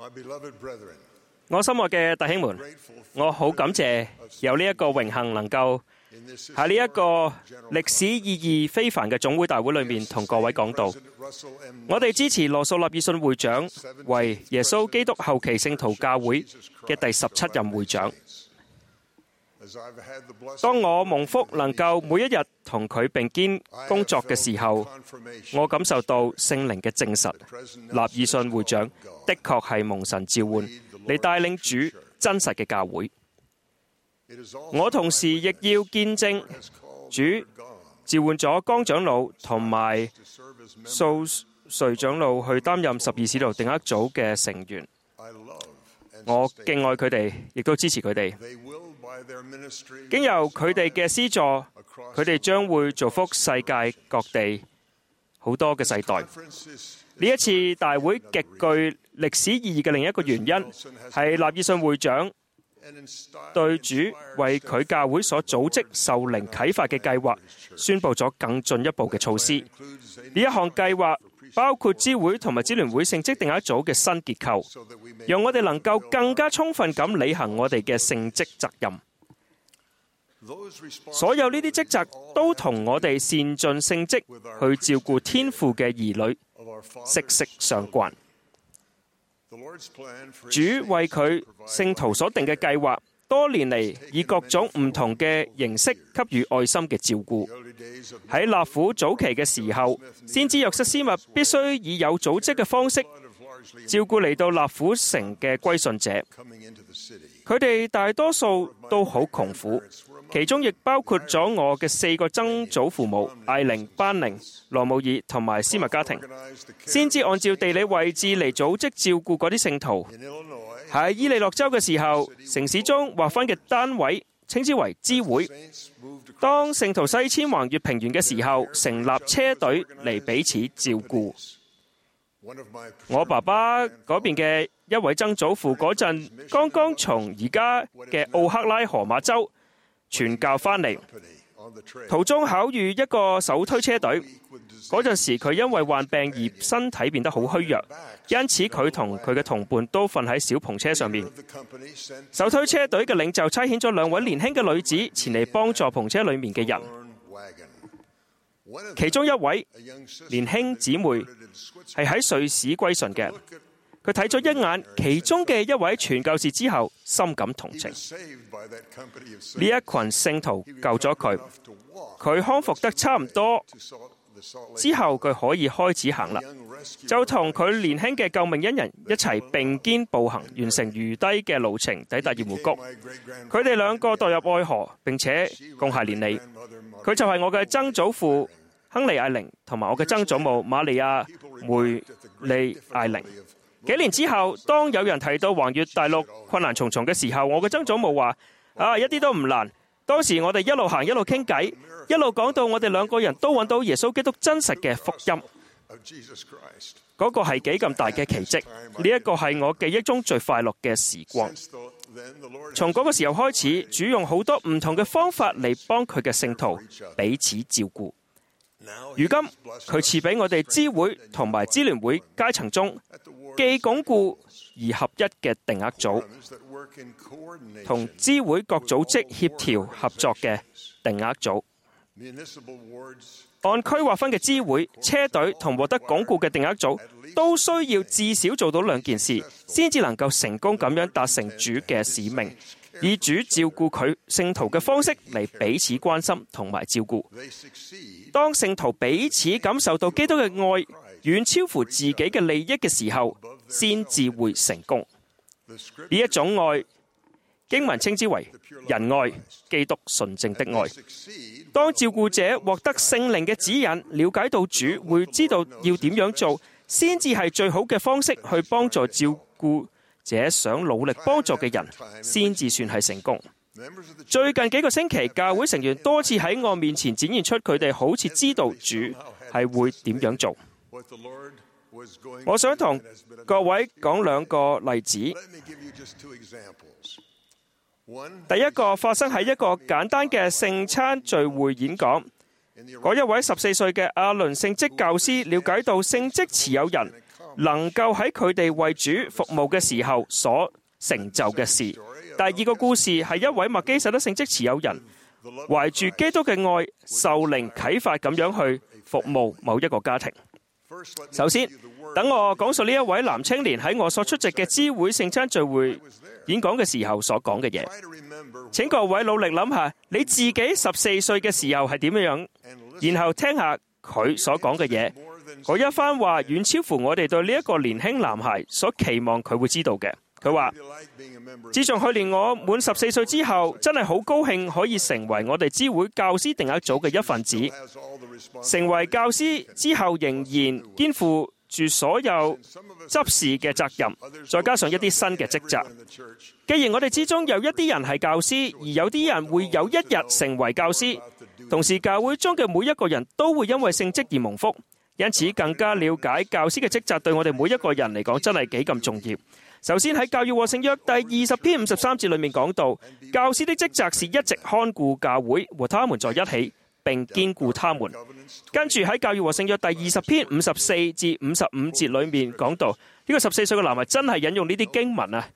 我心愛嘅弟兄們，我好感謝有呢一個榮幸能夠喺呢一個歷史意義非凡嘅總會大會裏面同各位講道。我哋支持羅素納爾遜會長為耶穌基督後期聖徒教會嘅第十七任會長。當我蒙福能夠每一日同佢並肩工作嘅時候，我感受到聖靈嘅證實，納爾遜會長的確係蒙神召喚嚟帶領主真實嘅教會。我同時亦要見證主召喚咗江長老同埋素瑞長老去擔任十二使徒定額組嘅成員。我敬愛佢哋，亦都支持佢哋。經由佢哋嘅施助，佢哋將會造福世界各地好多嘅世代。呢一次大會極具歷史意義嘅另一個原因，係納爾遜會長對主為佢教會所組織受靈啟發嘅計劃宣佈咗更進一步嘅措施。呢一項計劃包括支會同埋支聯會聖職定額組嘅新結構，讓我哋能夠更加充分咁履行我哋嘅聖職責任。所有呢啲職責都同我哋善盡聖職去照顧天父嘅兒女息息相關。主為佢聖徒所定嘅計劃，多年嚟以各種唔同嘅形式給予愛心嘅照顧。喺納府早期嘅時候，先知約瑟斯密必須以有組織嘅方式照顧嚟到納府城嘅歸信者。佢哋大多數都好窮苦，其中亦包括咗我嘅四個曾祖父母艾靈、班寧、羅姆爾同埋斯密家庭。先知按照地理位置嚟組織照顧嗰啲聖徒。喺伊利諾州嘅時候，城市中劃分嘅單位稱之為支會。當聖徒西遷橫越平原嘅時候，成立車隊嚟彼此照顧。我爸爸嗰邊嘅一位曾祖父嗰陣剛剛從而家嘅奧克拉荷馬州傳教翻嚟，途中巧遇一個手推車隊。嗰陣時佢因為患病而身體變得好虛弱，因此佢同佢嘅同伴都瞓喺小篷車上面。手推車隊嘅領袖差遣咗兩位年輕嘅女子前嚟幫助篷車裏面嘅人。其中一位年輕姊妹係喺瑞士歸順嘅，佢睇咗一眼其中嘅一位傳教士之後，深感同情。呢一群聖徒救咗佢，佢康復得差唔多之後，佢可以開始行啦，就同佢年輕嘅救命恩人一齊並肩步行，完成餘低嘅路程，抵達鹽湖谷。佢哋兩個墮入愛河，並且共諧連理。佢就係我嘅曾祖父亨利艾靈，同埋我嘅曾祖母瑪利亞梅利艾靈。幾年之後，當有人提到橫越大陸困難重重嘅時候，我嘅曾祖母話：啊，一啲都唔難。當時我哋一路行一路傾偈，一路講到我哋兩個人都揾到耶穌基督真實嘅福音。嗰個係幾咁大嘅奇蹟，呢一個係我記憶中最快樂嘅時光。從嗰個時候開始，主用好多唔同嘅方法嚟幫佢嘅聖徒彼此照顧。如今佢賜俾我哋支會同埋支聯會階層中既鞏固而合一嘅定額組，同支會各組織協調合作嘅定額組。按區劃分嘅支會、車隊同獲得鞏固嘅定額組，都需要至少做到兩件事，先至能夠成功咁樣達成主嘅使命，以主照顧佢聖徒嘅方式嚟彼此關心同埋照顧。當聖徒彼此感受到基督嘅愛遠超乎自己嘅利益嘅時候，先至會成功。呢一種愛，經文稱之為仁愛，基督純正的愛。當照顧者獲得聖靈嘅指引，了解到主，會知道要點樣做，先至係最好嘅方式去幫助照顧者想努力幫助嘅人，先至算係成功。最近幾個星期，教會成員多次喺我面前展現出佢哋好似知道主係會點樣做。我想同各位講兩個例子。第一個發生喺一個簡單嘅聖餐聚會演講。嗰一位十四歲嘅阿倫聖職教師了解到聖職持有人能夠喺佢哋為主服務嘅時候所成就嘅事。第二個故事係一位麥基洗德聖職持有人，懷住基督嘅愛，受靈啟發咁樣去服務某一個家庭。首先，等我講述呢一位男青年喺我所出席嘅知會聖餐聚會演講嘅時候所講嘅嘢。請各位努力諗下你自己十四歲嘅時候係點樣，然後聽下佢所講嘅嘢。嗰一番話遠超乎我哋對呢一個年輕男孩所期望佢會知道嘅。佢話：自從去年我滿十四歲之後，真係好高興可以成為我哋知會教師定額組嘅一份子。成為教師之後，仍然肩負住所有執事嘅責任，再加上一啲新嘅職責。既然我哋之中有一啲人係教師，而有啲人會有一日成為教師，同時教會中嘅每一個人都會因為聖職而蒙福，因此更加了解教師嘅職責對我哋每一個人嚟講真係幾咁重要。首先喺教義和聖約第二十篇五十三節裏面講到，教師的職責是一直看顧教會和他們在一起，並堅固他們。跟住喺教義和聖約第二十篇五十四至五十五節裏面講到，呢、這個十四歲嘅男孩真係引用呢啲經文啊。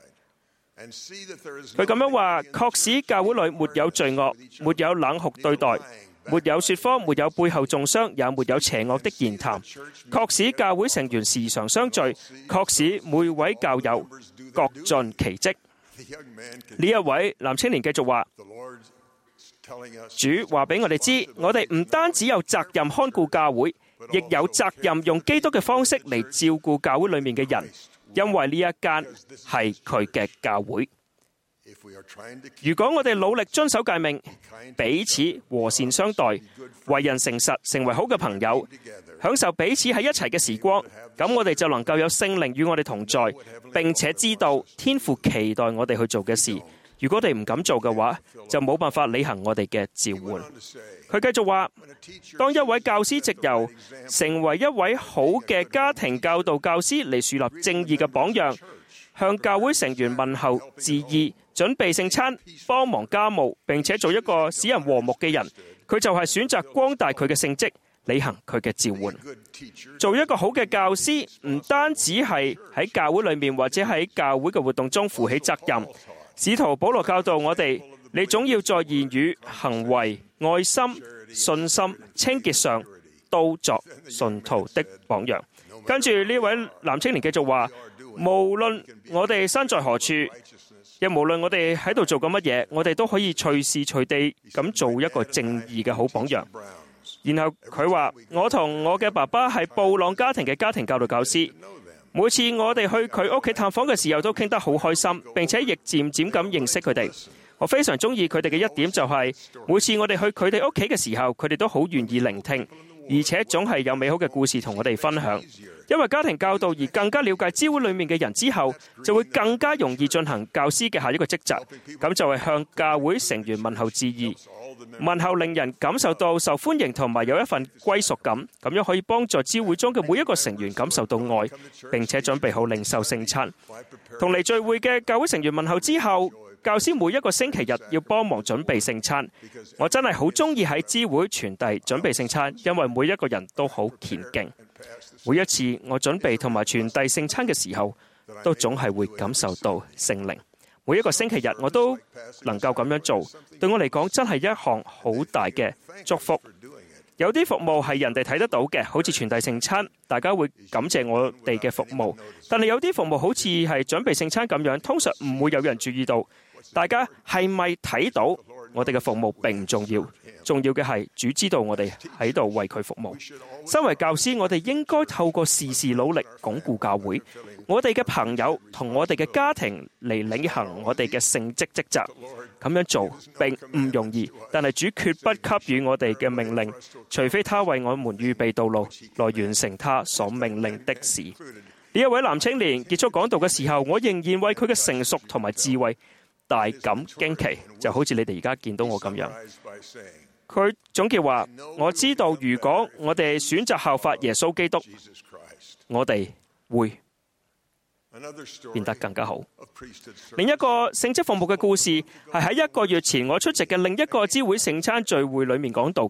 佢咁樣話：確使教會裏沒有罪惡，沒有冷酷對待，沒有說謊，沒有背後中傷，也沒有邪惡的言談。確使教會成員時常相聚，確使每位教友各盡其職。呢一位男青年繼續話：主話俾我哋知，我哋唔單止有責任看顧教會，亦有責任用基督嘅方式嚟照顧教會裏面嘅人，因為呢一間係佢嘅教會。如果我哋努力遵守誡命，彼此和善相待，為人誠實，成為好嘅朋友，享受彼此喺一齊嘅時光，咁我哋就能夠有聖靈與我哋同在，並且知道天父期待我哋去做嘅事。如果我哋唔敢做嘅話，就冇辦法履行我哋嘅召喚。佢繼續話：當一位教師藉由成為一位好嘅家庭教導教師嚟樹立正義嘅榜樣，向教會成員問候致意，準備聖餐，幫忙家務，並且做一個使人和睦嘅人，佢就係選擇光大佢嘅聖職，履行佢嘅召喚。做一個好嘅教師，唔單止係喺教會裏面或者喺教會嘅活動中負起責任。使徒保羅教導我哋，你總要在言語、行為、愛心、信心、清潔上都作信徒的榜樣。跟住呢位男青年繼續話：無論我哋身在何處，亦無論我哋喺度做緊乜嘢，我哋都可以隨時隨地咁做一個正義嘅好榜樣。然後佢話：我同我嘅爸爸係布朗家庭嘅家庭教導教師。每次我哋去佢屋企探訪嘅時候，都傾得好開心，並且亦漸漸咁認識佢哋。我非常中意佢哋嘅一點就係，每次我哋去佢哋屋企嘅時候，佢哋都好願意聆聽，而且總係有美好嘅故事同我哋分享。因為家庭教導而更加了解教會裏面嘅人之後，就會更加容易進行教師嘅下一個職責，咁就係向教會成員問候致意。問候令人感受到受歡迎同埋有一份歸屬感，咁樣可以幫助教會中嘅每一個成員感受到愛，並且準備好領受聖餐。同嚟聚會嘅教會成員問候之後，教師每一個星期日要幫忙準備聖餐。我真係好中意喺教會傳遞準備聖餐，因為每一個人都好虔敬。每一次我準備同埋傳遞聖餐嘅時候，都總係會感受到聖靈。每一個星期日我都能夠咁樣做，對我嚟講真係一項好大嘅祝福。有啲服務係人哋睇得到嘅，好似傳遞聖餐，大家會感謝我哋嘅服務。但係有啲服務好似係準備聖餐咁樣，通常唔會有人注意到。大家係咪睇到我哋嘅服務並唔重要，重要嘅係主知道我哋喺度為佢服務。身為教師，我哋應該透過時時努力鞏固教會，我哋嘅朋友同我哋嘅家庭嚟履行我哋嘅聖職職責。咁樣做並唔容易，但係主決不給予我哋嘅命令，除非他為我們預備道路，來完成他所命令的事。呢一位男青年結束講道嘅時候，我仍然為佢嘅成熟同埋智慧大感驚奇，就好似你哋而家見到我咁樣。佢總結話：我知道如果我哋選擇效法耶穌基督，我哋會變得更加好。另一個聖職服務嘅故事係喺一個月前我出席嘅另一個教會聖餐聚會裏面講到嘅。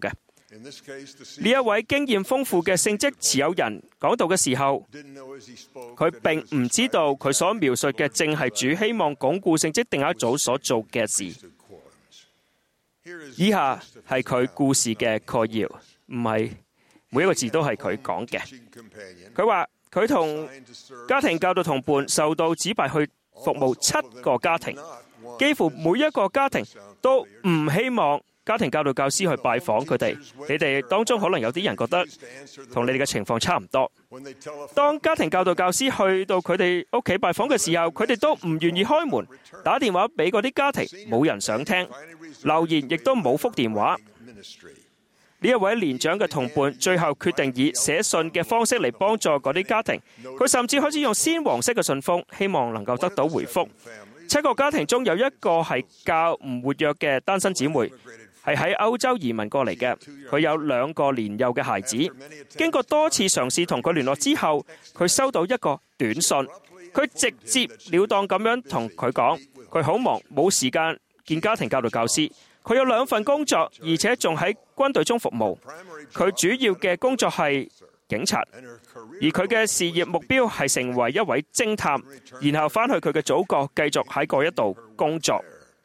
呢一位經驗豐富嘅聖職持有人講道嘅時候，佢並唔知道佢所描述嘅正係主希望鞏固聖職定額組所做嘅事。以下係佢故事嘅概要，唔係每一個字都係佢講嘅。佢話佢同家庭教導同伴受到指派去服務七個家庭，幾乎每一個家庭都唔希望家庭教導教師去拜訪佢哋。你哋當中可能有啲人覺得同你哋嘅情況差唔多。當家庭教導教師去到佢哋屋企拜訪嘅時候，佢哋都唔願意開門，打電話俾嗰啲家庭，冇人想聽，留言亦都冇覆電話。呢一位年長嘅同伴最後決定以寫信嘅方式嚟幫助嗰啲家庭。佢甚至開始用鮮黃色嘅信封，希望能夠得到回覆。七個家庭中有一個係較唔活躍嘅單身姊妹，係喺歐洲移民過嚟嘅。佢有兩個年幼嘅孩子。經過多次嘗試同佢聯絡之後，佢收到一個短信。佢直接了當咁樣同佢講，佢好忙，冇時間見家庭教導教師。佢有兩份工作，而且仲喺軍隊中服務。佢主要嘅工作係警察，而佢嘅事業目標係成為一位偵探，然後返去佢嘅祖國繼續喺嗰一度工作。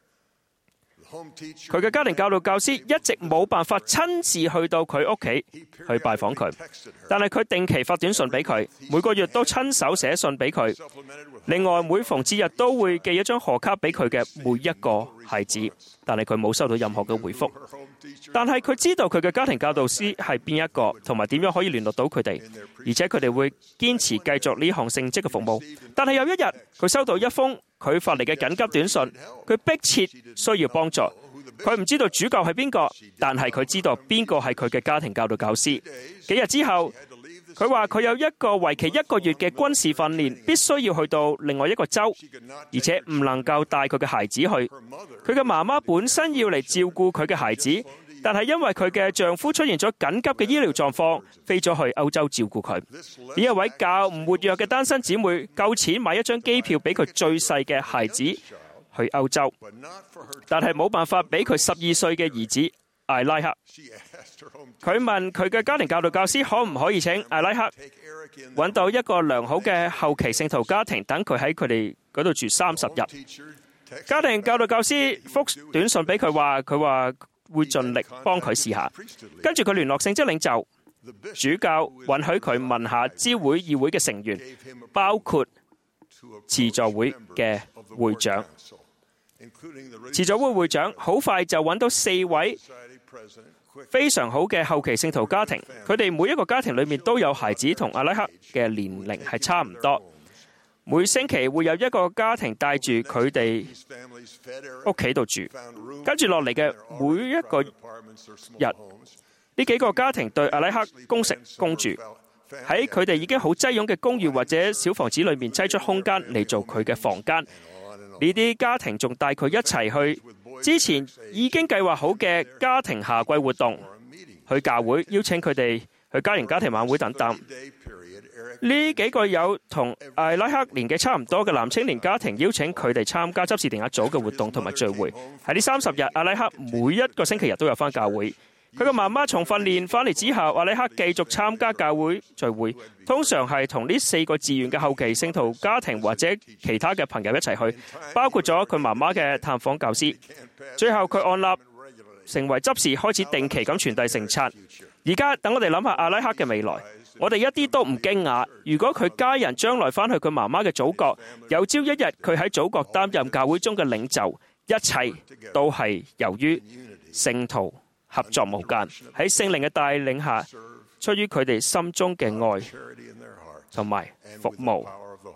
佢嘅家庭教導教師一直冇辦法親自去到佢屋企去拜訪佢，但係佢定期發短信俾佢，每個月都親手寫信俾佢。另外，每逢節日都會寄一張賀卡俾佢嘅每一個孩子，但係佢冇收到任何嘅回覆。但係佢知道佢嘅家庭教導師係邊一個，同埋點樣可以聯絡到佢哋，而且佢哋會堅持繼續呢項聖職嘅服務。但係有一日，佢收到一封佢發嚟嘅緊急短信，佢迫切需要幫助。佢唔知道主教係邊個，但係佢知道邊個係佢嘅家庭教導教師。幾日之後，佢話佢有一個為期一個月嘅軍事訓練，必須要去到另外一個州，而且唔能夠帶佢嘅孩子去。佢嘅媽媽本身要嚟照顧佢嘅孩子，但係因為佢嘅丈夫出現咗緊急嘅醫療狀況，飛咗去歐洲照顧佢。呢一位較唔活躍嘅單身姊妹夠錢買一張機票俾佢最細嘅孩子去歐洲，但係冇辦法俾佢十二歲嘅兒子艾拉克。佢問佢嘅家庭教導教師可唔可以請艾拉克揾到一個良好嘅後期聖徒家庭，等佢喺佢哋嗰度住三十日。家庭教導教師覆短信俾佢話，佢話會盡力幫佢試下。跟住佢聯絡聖職領袖，主教允許佢問下知會議會嘅成員，包括慈助會嘅會長。慈助會會長好快就揾到四位非常好嘅後期聖徒家庭，佢哋每一個家庭裏面都有孩子，同阿拉克嘅年齡係差唔多。每星期會有一個家庭帶住佢哋屋企度住，跟住落嚟嘅每一個日，呢幾個家庭對阿拉克供食供住，喺佢哋已經好擠擁嘅公寓或者小房子裏面擠出空間嚟做佢嘅房間。呢啲家庭仲帶佢一齊去之前已經計劃好嘅家庭夏季活動，去教會邀請佢哋去家庭家庭晚會等等。呢幾個有同艾拉克年紀差唔多嘅男青年家庭邀請佢哋參加執事定額組嘅活動同埋聚會。喺呢三十日，艾拉克每一個星期日都有返教會。佢嘅媽媽從訓練返嚟之後，艾拉克繼續參加教會聚會，通常係同呢四個自願嘅後期聖徒家庭或者其他嘅朋友一齊去，包括咗佢媽媽嘅探訪教師。最後佢按立成為執事，開始定期咁傳遞聖餐。而家等我哋諗下阿拉克嘅未來，我哋一啲都唔驚訝。如果佢家人將來返去佢媽媽嘅祖國，有朝一日佢喺祖國擔任教會中嘅領袖，一切都係由於聖徒合作無間，喺聖靈嘅帶領下，出於佢哋心中嘅愛同埋服務。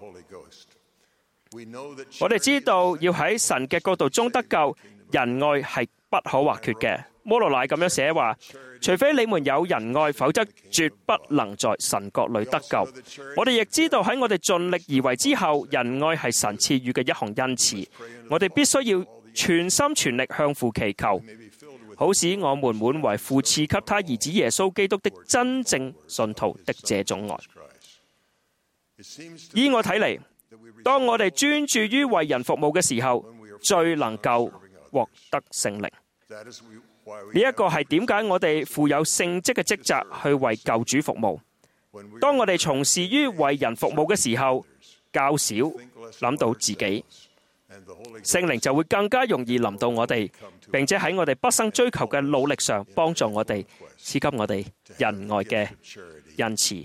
我哋知道要喺神嘅國度中得救，仁愛係不可或缺嘅。摩羅乃咁樣寫話，除非你們有仁愛，否則絕不能在神國裏得救。我哋亦知道喺我哋盡力而為之後，仁愛係神賜予嘅一項恩賜。我哋必須要全心全力向父祈求，好使我們滿為父賜給他兒子耶穌基督的真正信徒的這種愛。依我睇嚟，當我哋專注於為人服務嘅時候，最能夠獲得聖靈。 呢一個係點解我哋負有聖職嘅職責去為救主服務。當我哋從事於為人服務嘅時候，較少諗到自己，聖靈就會更加容易臨到我哋，並且喺我哋畢生追求嘅努力上幫助我哋，賜給我哋仁愛嘅恩賜。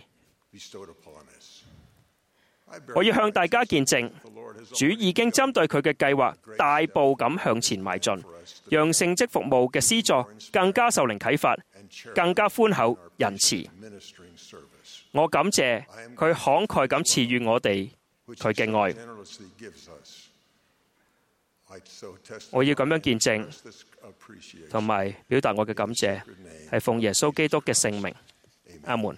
我要向大家見證，主已經針對佢嘅計劃大步咁向前邁進，讓聖職服務嘅施助更加受靈啟發，更加寬厚仁慈。我感謝佢慷慨咁賜予我哋佢嘅愛。我要咁樣見證，同埋表達我嘅感謝，係奉耶穌基督嘅聖名。阿門。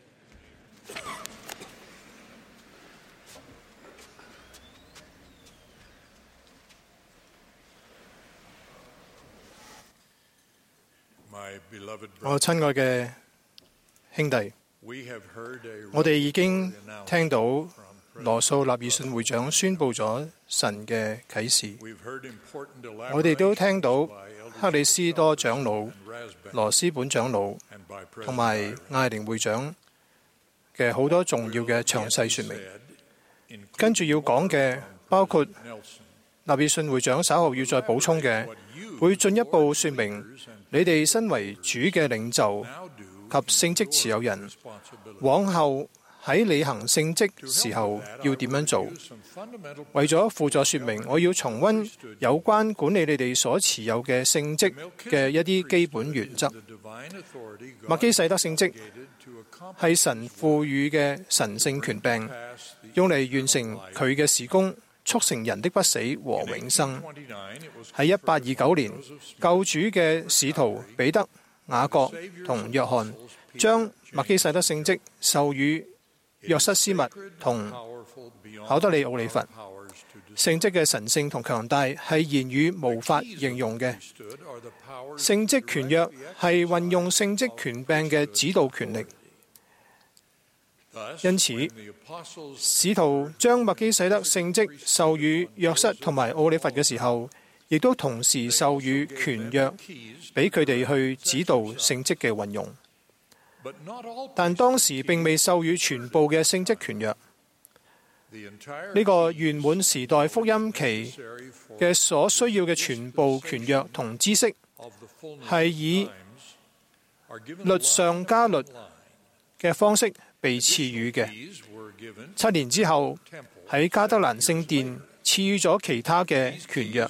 我親愛嘅兄弟，我哋已經聽到羅素納爾遜會長宣佈咗神嘅啟示，我哋都聽到克里斯多長老、羅斯本長老同埋艾靈會長嘅好多重要嘅詳細說明。跟住要講嘅包括納爾遜會長稍後要再補充嘅，會進一步說明你哋身為主嘅領袖及聖職持有人，往後喺履行聖職時候要點樣做。為咗輔助說明，我要重溫有關管理你哋所持有嘅聖職嘅一啲基本原則。麥基洗德聖職係神賦予嘅神聖權柄，用嚟完成佢嘅事工，促成人的不死和永生。喺一八二九年，救主嘅使徒彼得、雅各同約翰將麥基洗德聖職授予約瑟斯密同考德里奧利弗。聖職嘅神聖同強大係言語無法形容嘅。聖職權約係運用聖職權柄嘅指導權力。因此，使徒將麥基洗德聖職授予約瑟同埋奧利弗嘅時候，亦都同時授予權約俾佢哋去指導聖職嘅運用。但當時並未授予全部嘅聖職權約。呢個圓滿時代福音期嘅所需要嘅全部權約同知識，係以律上加律嘅方式被賜予嘅。七年之後，喺加德蘭聖殿賜予咗其他嘅權約。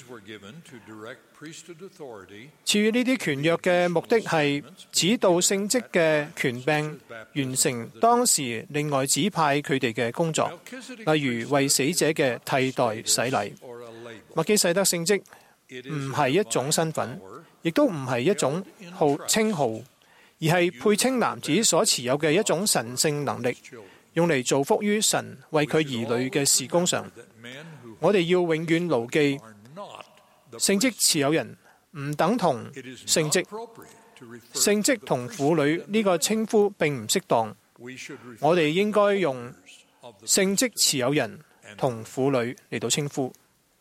賜予呢啲權約嘅目的係指導聖職嘅權柄，完成當時另外指派佢哋嘅工作，例如為死者嘅替代洗禮。麥基洗德聖職唔係一種身份，亦都唔係一種號稱號，而係配稱男子所持有嘅一種神聖能力，用嚟造福於神為佢兒女嘅事工上。我哋要永遠牢記，聖職持有人唔等同聖職，聖職同婦女呢個稱呼並唔適當。我哋應該用聖職持有人同婦女嚟到稱呼。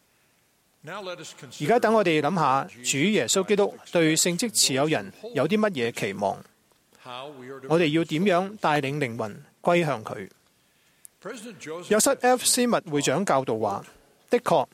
而家等我哋諗下，主耶穌基督對聖職持有人有啲乜嘢期望？我哋要點樣帶領靈魂歸向佢？約瑟 F. 斯密會長教導話，的確，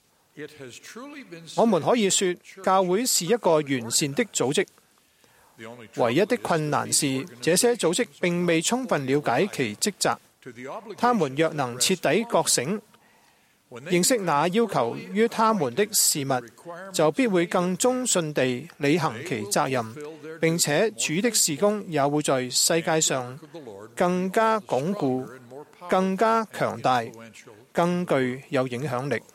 我們可以說教會是一個完善的組織。唯一的困難是，這些組織並未充分了解其職責。他們若能徹底覺醒，認識那要求於他們的事物，就必會更忠信地履行其責任，並且主的事工也會在世界上更加鞏固、更加強大、更具有影響力。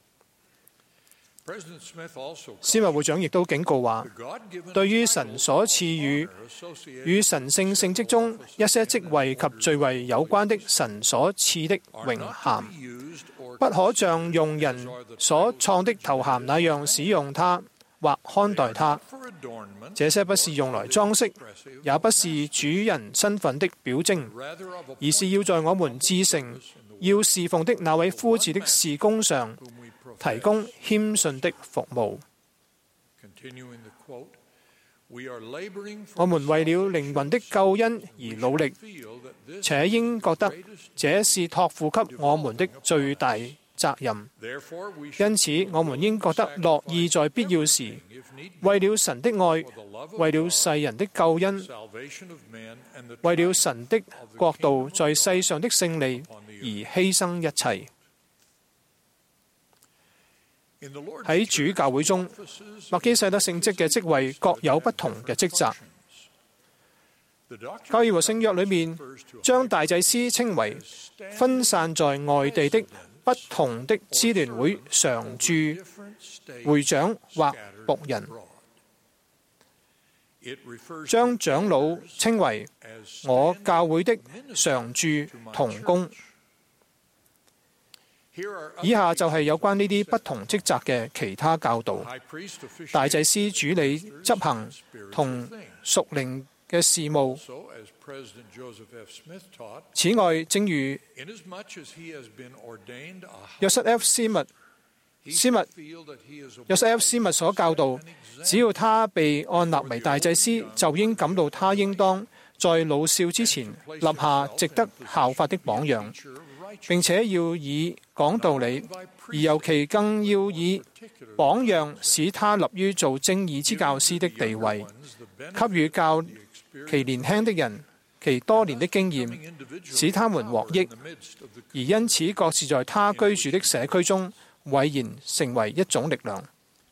斯密會長亦都警告話，對於神所賜予與神聖聖職中一些職位及序位有關的神所賜的榮銜，不可像用人所創的頭銜那樣使用它或看待它。這些不是用來裝飾，也不是主人身份的表徵，而是要在我們至誠要侍奉的那位呼召的事工上提供謙遜的服務。 我們為了靈魂的救恩而努力，且應覺得這是託付給我們的最大責任。因此，我們應覺得樂意在必要時，為了神的愛，為了世人的救恩，為了神的國度在世上的勝利而犧牲一切。喺主教會中，麥基洗德聖職嘅職位各有不同嘅職責。教義和聖約裏面將大祭司稱為分散在外地的不同的支聯會常駐會長或僕人，將長老稱為我教會的常駐同工。以下就係有關呢啲不同職責嘅其他教導。大祭司主理執行同屬靈嘅事務。此外，正如約瑟 F. 斯密斯密約瑟 F. 斯密所教導，只要他被按立為大祭司，就應感到他應當在老少之前立下值得效法的榜樣，並且要以講道理，而尤其更要以榜樣使他立於做正義之教師的地位，給予教其年輕的人其多年的經驗，使他們獲益，而因此各自在他居住的社區中偉然成為一種力量。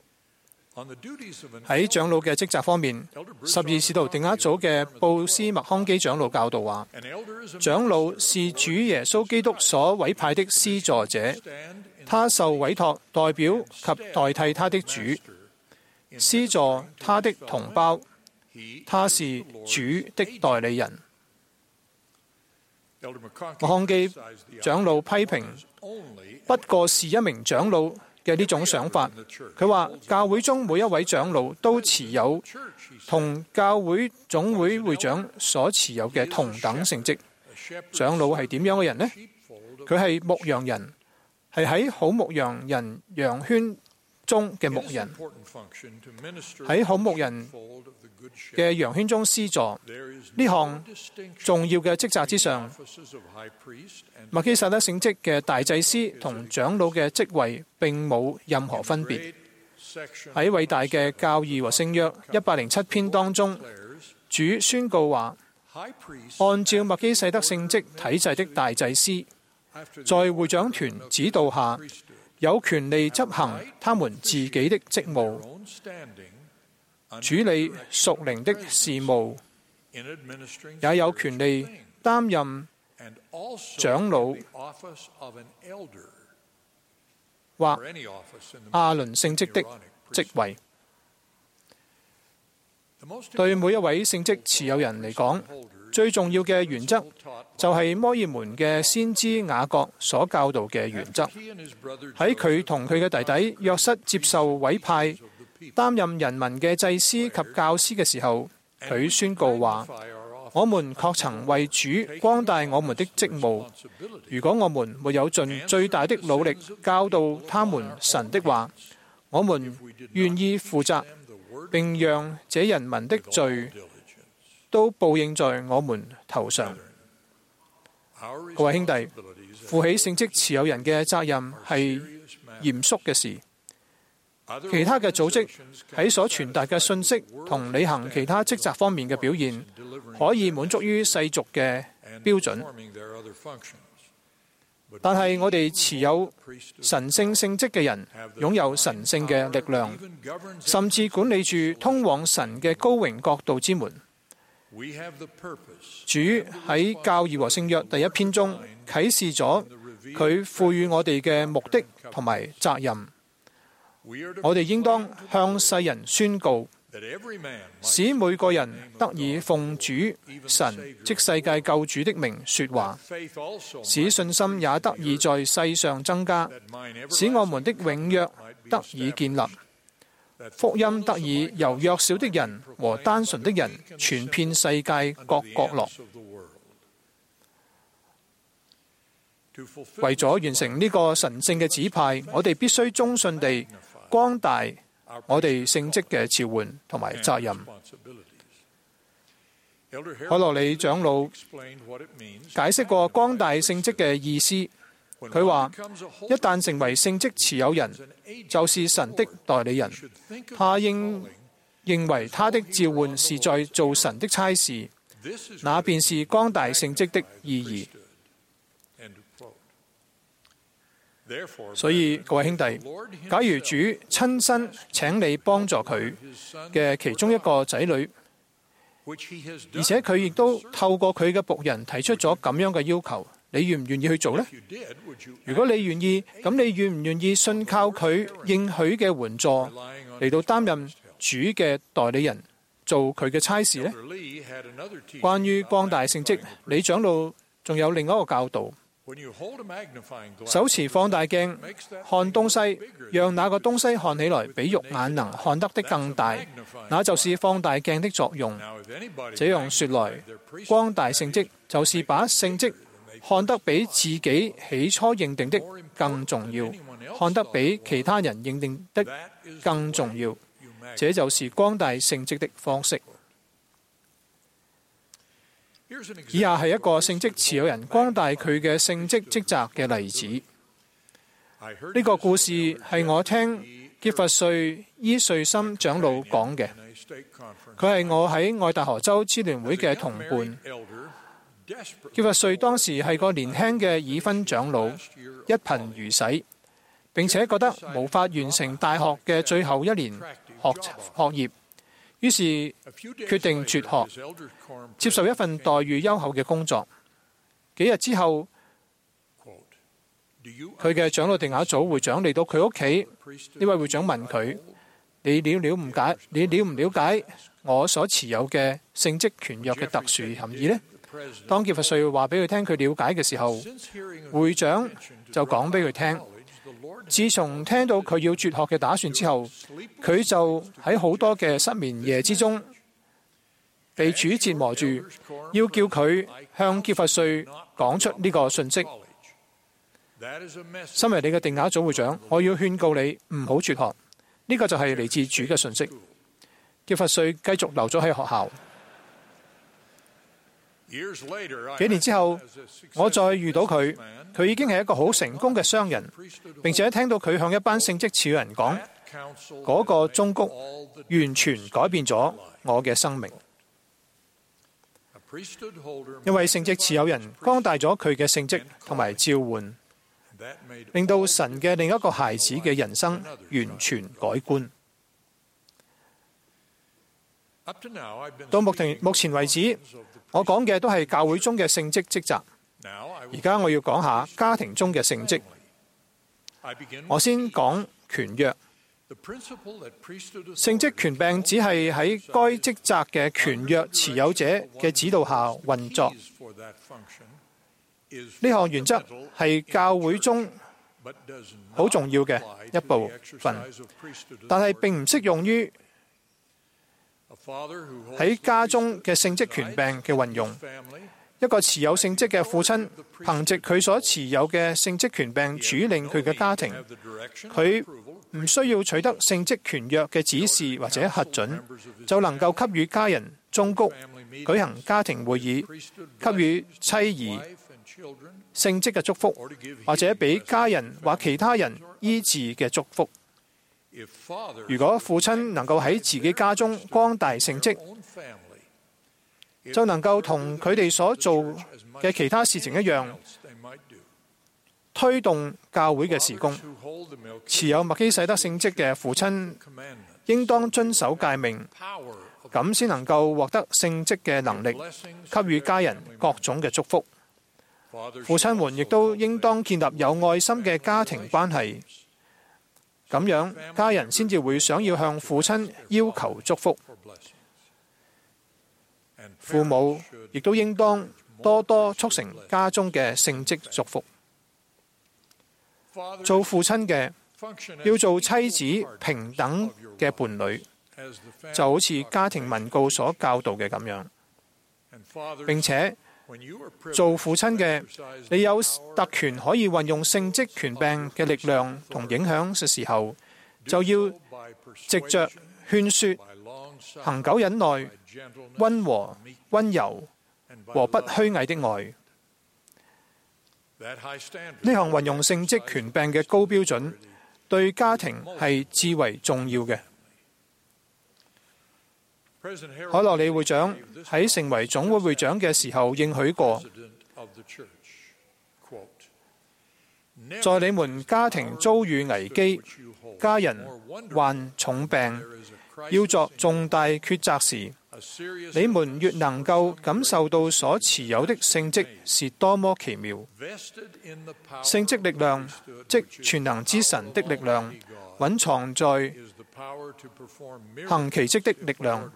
喺長老嘅職責方面，十二使徒定額組嘅布斯麥康基長老教導話，長老是主耶穌基督所委派的施助者，他受委託代表及代替他的主，施助他的同胞，他是主的代理人。麥康基長老批評不過是一名長老嘅呢種想法。佢話教會中每一位長老都持有同教會總會會長所持有嘅同等性質。長老係點樣嘅人呢？佢係牧羊人，係喺好牧羊人羊圈中嘅牧人，喺好牧人嘅羊圈中施助。呢項重要嘅職責之上，麥基洗德聖職嘅大祭司同長老嘅職位並冇任何分別。喺偉大嘅教義和聖約一百零七篇當中，主宣告話，按照麥基洗德聖職體制的大祭司，在會長團指導下，有權利執行他們自己的職務，處理屬靈的事務，也有權利擔任長老或亞倫聖職的職位。對每一位聖職持有人嚟講，最重要嘅原則就係摩爾門嘅先知雅各所教導嘅原則。喺佢同佢嘅弟弟約瑟接受委派擔任人民嘅祭司及教師嘅時候，佢宣告話，我們確曾為主光大我們的職務。如果我們沒有盡最大的努力教導他們神的話，我們願意負責，並讓這人民的罪都報應在我們頭上。各位兄弟，負起聖職持有人嘅責任係嚴肅嘅事。其他嘅組織喺所傳達嘅信息同履行其他職責方面嘅表現，可以滿足於世俗嘅標準，但係我哋持有神聖聖職嘅人，擁有神聖嘅力量，甚至管理住通往神嘅高榮國度之門。主喺教義和聖約第一篇中啟示咗佢賦予我哋嘅目的同埋責任。我哋應當向世人宣告，使每個人得以奉主神即世界救主的名說話，使信心也得以在世上增加，使我們的永約得以建立，福音得以由弱小的人和單純的人傳遍世界各角落。為咗完成呢個神聖嘅指派，我哋必須忠信地光大我哋聖職嘅召喚同埋責任。海洛里長老解釋過光大聖職嘅意思。佢話：一旦成為聖職持有人，就是神的代理人，他應認為他的召喚是在做神的差事，那便是光大聖職的意義。所以各位兄弟，假如主親身請你幫助佢嘅其中一個仔女，而且佢亦都透過佢嘅僕人提出咗咁樣嘅要求，你願唔願意去做呢？如果你願意，咁你願唔願意信靠佢應許嘅援助嚟到擔任主嘅代理人，做佢嘅差事呢？關於光大聖職，李長老仲有另一個教導。手持放大鏡看東西，讓那個東西看起來比肉眼能看得的更大，那就是放大鏡的作用。這樣說來，光大聖職就是把聖職看得比自己起初認定的更重要，看得比其他人認定的更重要。這就是光大聖職的方式。以下係一個聖職持有人光大佢嘅聖職職責嘅例子。呢、這個故事係我聽傑佛瑞伊瑞森長老講嘅，佢係我喺愛達荷州支聯會嘅同伴。傑佛瑞當時係個年輕嘅已婚長老，一貧如洗，並且覺得無法完成大學嘅最後一年學學業。於是決定輟學，接受一份待遇優厚嘅工作。幾日之後，佢嘅長老定額組會長嚟到佢屋企，呢位會長問佢：你了了唔解？你了唔了解我所持有嘅聖職權約嘅特殊含義呢？當傑佛瑞話俾佢聽佢了解嘅時候，會長就講俾佢聽。自從聽到佢要輟學嘅打算之後，佢就喺好多嘅失眠夜之中被主折磨住，要叫佢向傑佛瑞講出呢個訊息。身為你嘅定額組會長，我要勸告你唔好輟學。呢個就係嚟自主嘅訊息。傑佛瑞繼續留咗喺學校。幾年之後，我再遇到佢，佢已經係一個好成功嘅商人，並且聽到佢向一班聖職持有人講，嗰個忠告完全改變咗我嘅生命。因為聖職持有人光大咗佢嘅聖職同埋召喚，令到神嘅另一個孩子嘅人生完全改觀。到目前目前為止，我講嘅都係教會中嘅聖職職責。而家我要講下家庭中嘅聖職。我先講權約。聖職權柄只係喺該職責嘅權約持有者嘅指導下運作。呢項原則係教會中好重要嘅一部分，但係並唔適用於喺家中嘅聖職權柄嘅運用。一個持有聖職嘅父親，憑藉佢所持有嘅聖職權柄主領佢嘅家庭，佢唔需要取得聖職權約嘅指示或者核准，就能夠給予家人忠告，舉行家庭會議，給予妻兒聖職嘅祝福，或者俾家人或其他人醫治嘅祝福。如果父親能夠喺自己家中光大聖職，就能夠同佢哋所做嘅其他事情一樣，推動教會嘅事工。持有麥基洗德聖職嘅父親，應當遵守誡命，咁先能夠獲得聖職嘅能力，給予家人各種嘅祝福。父親們亦都應當建立有愛心嘅家庭關係，咁樣家人先至會想要向父親要求祝福。父母亦都應當多多促成家中嘅聖職祝福。做父親嘅要做妻子平等嘅伴侶，就好似家庭文告所教導嘅咁樣。並且做父親嘅，你有特權可以運用聖職權柄嘅力量同影響嘅時候，就要藉着勸說、恒久忍耐、溫和、溫柔和不虛偽的愛。呢項運用聖職權柄嘅高標準，對家庭係至為重要嘅。海洛里會長喺成為總會會長嘅時候應許過，在你們家庭遭遇危機、家人患重病、要作重大抉擇時，你們越能夠感受到所持有的聖職是多麼奇妙。聖職力量，即全能之神的力量，蘊藏在行奇蹟的力量。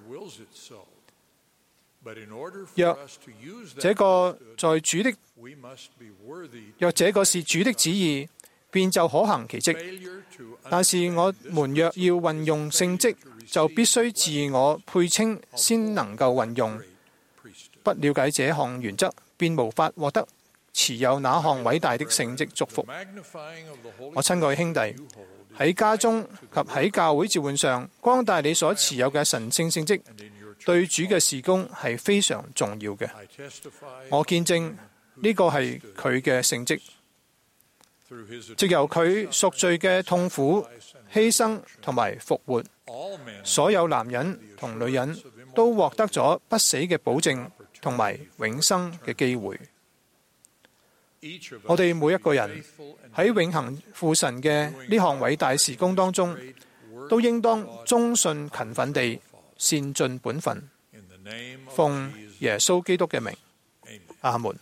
若這個在主的，若這個是主的旨意，便就可行奇蹟。但是我們若要運用聖職，就必須自我配稱先能夠運用。不了解這項原則，便無法獲得持有那項偉大的聖職祝福。我親愛兄弟，喺家中及喺教會召喚上，光大你所持有嘅神聖聖職，對主嘅事工係非常重要嘅。我見證呢個係佢嘅聖職，藉由佢贖罪嘅痛苦、犧牲同埋復活，所有男人同女人都獲得咗不死嘅保證同埋永生嘅機會。我哋每一個人喺永恆父神嘅呢項偉大事工當中，都應當忠信勤奮地善盡本分，奉耶穌基督嘅名，阿門。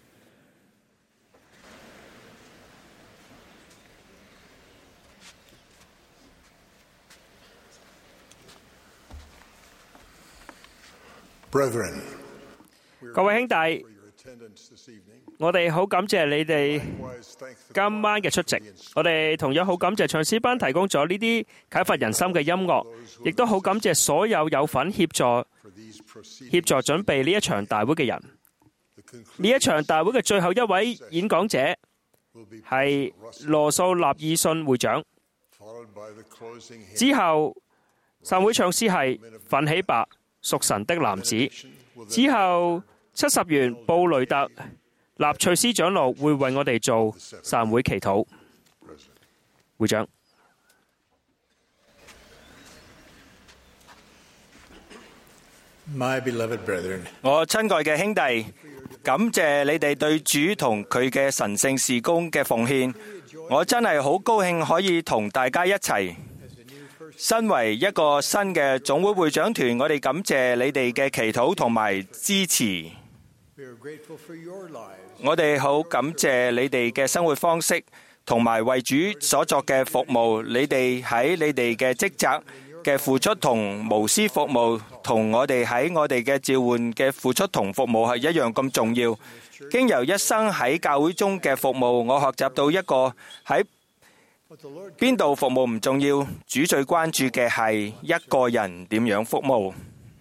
各位兄弟，我哋好感謝你哋今晚嘅出席。我哋同樣好感謝唱詩班提供咗呢啲啟發人心嘅音樂，亦都好感謝所有有份協助協助準備呢一場大會嘅人。呢一場大會嘅最後一位演講者係羅素納爾遜會長。之後散會唱詩係奮起吧，屬神的男子。之後七十元布雷特納翠斯長老會為我哋做散會祈禱。會長， 我親愛嘅兄弟，感謝你哋對主同佢嘅神聖事工嘅奉獻。我真係好高興可以同大家一齊。身為一個新嘅總會會長團，我哋感謝你哋嘅祈禱同埋支持。我哋好感謝你哋嘅生活方式同埋為主所作嘅服務。你哋喺你哋嘅職責嘅付出同無私服務，同我哋喺我哋嘅召喚嘅付出同服務係一樣咁重要。經由一生喺教會中嘅服務，我學習到一個喺邊度服務唔重要，主最關注嘅係一個人點樣服務。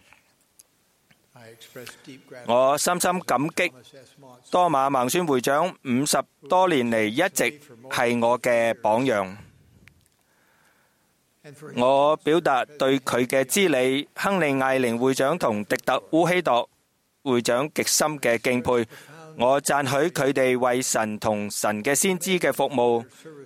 我深深感激多馬孟孫會長五十多年嚟一直係我嘅榜樣。我表達對佢嘅資理、亨利艾靈會長同迪特烏希鐸會長極深嘅敬佩。我讚許佢哋為神同神嘅先知嘅服務。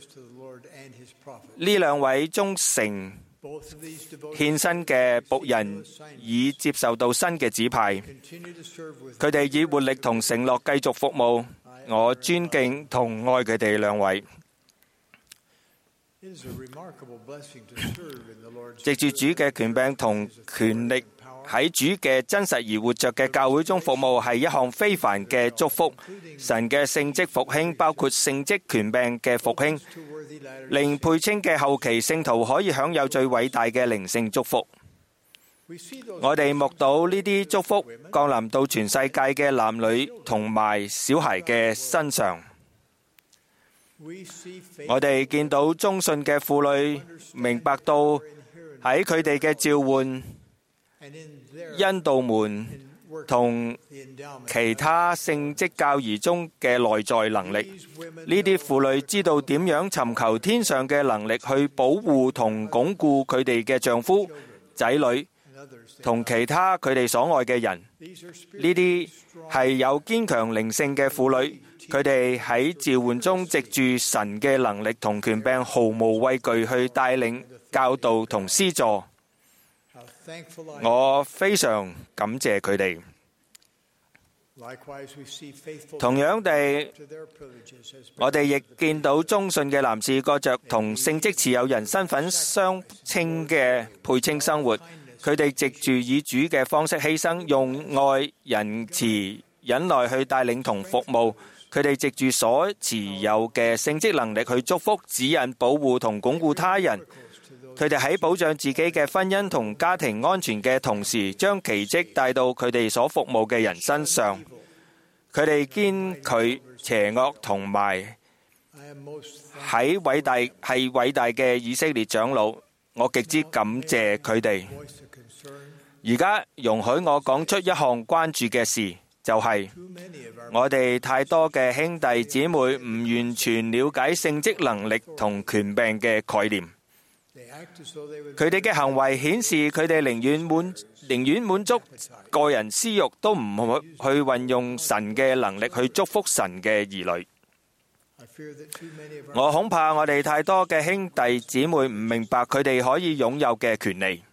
呢兩位忠誠獻身嘅僕人已接受到新嘅指派，佢哋以活力同承諾繼續服務。我尊敬同愛佢哋兩位。藉住主嘅權柄同權力，喺主嘅真實而活着嘅教會中服務，係一項非凡嘅祝福。神嘅聖職復興包括聖職權柄嘅復興，令配稱嘅後期聖徒可以享有最偉大嘅靈性祝福。我哋目睹呢啲祝福降臨到全世界嘅男女同埋小孩嘅身上。我哋見到忠信嘅婦女明白到喺佢哋嘅召喚、恩道門同其他聖職教義中嘅內在能力。呢啲婦女知道點樣尋求天上嘅能力去保護同鞏固佢哋嘅丈夫、仔女同其他佢哋所愛嘅人。呢啲係有堅強靈性嘅婦女，佢哋喺召喚中藉住神嘅能力同權柄，毫無畏懼去帶領、教導同施助。我非常感謝佢哋。同樣地，我哋亦見到忠信嘅男士過着同聖職持有人身份相稱嘅配稱生活。佢哋藉住以主嘅方式犧牲，用愛、仁慈、忍耐去帶領同服務。佢哋藉住所持有嘅聖職能力去祝福、指引、保護同鞏固他人。佢哋喺保障自己嘅婚姻同家庭安全嘅同時，將奇蹟帶到佢哋所服務嘅人身上。佢哋堅拒邪惡，同埋喺偉大係偉大嘅以色列長老，我極之感謝佢哋。而家容許我講出一項關注嘅事，就係我哋太多嘅兄弟姊妹唔完全了解聖職能力同權柄嘅概念。佢哋嘅行為顯示佢哋寧願滿寧願滿足個人私欲，都唔去運用神嘅能力去祝福神嘅兒女。我恐怕我哋太多嘅兄弟姊妹唔明白佢哋可以擁有嘅權利。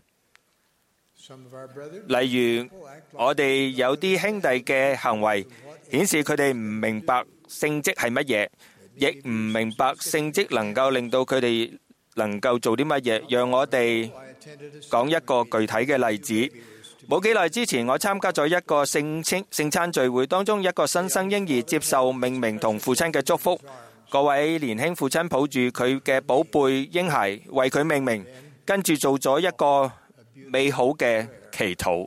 例如，我哋有啲兄弟嘅行為顯示佢哋唔明白聖職係乜嘢，亦唔明白聖職能夠令到佢哋能夠做啲乜嘢。讓我哋講一個具體嘅例子。冇幾耐之前，我參加咗一個聖清聖餐聚會，當中一個新生嬰兒接受命名同父親嘅祝福。各位年輕父親抱住佢嘅寶貝嬰孩，為佢命名，跟住做咗一個美好嘅祈禱。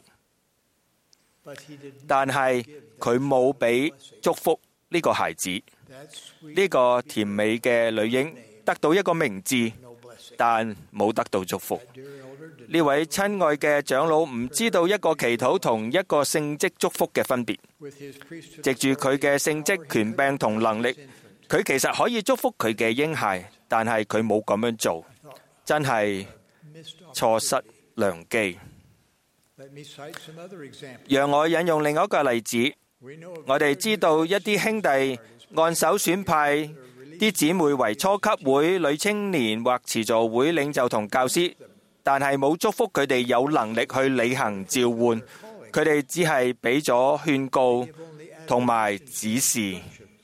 但係佢冇俾祝福呢個孩子。呢個甜美嘅女嬰得到一個名字，但冇得到祝福。呢位親愛嘅長老唔知道一個祈禱同一個聖職祝福嘅分別。藉住佢嘅聖職權柄同能力，佢其實可以祝福佢嘅嬰孩，但係佢冇咁樣做，真係錯失良機。讓我引用另一個例子。我哋知道一啲兄弟按手選派啲姊妹為初級會、女青年或慈助會領袖同教師，但係冇祝福佢哋有能力去履行召喚，佢哋只係俾咗勸告同埋指示。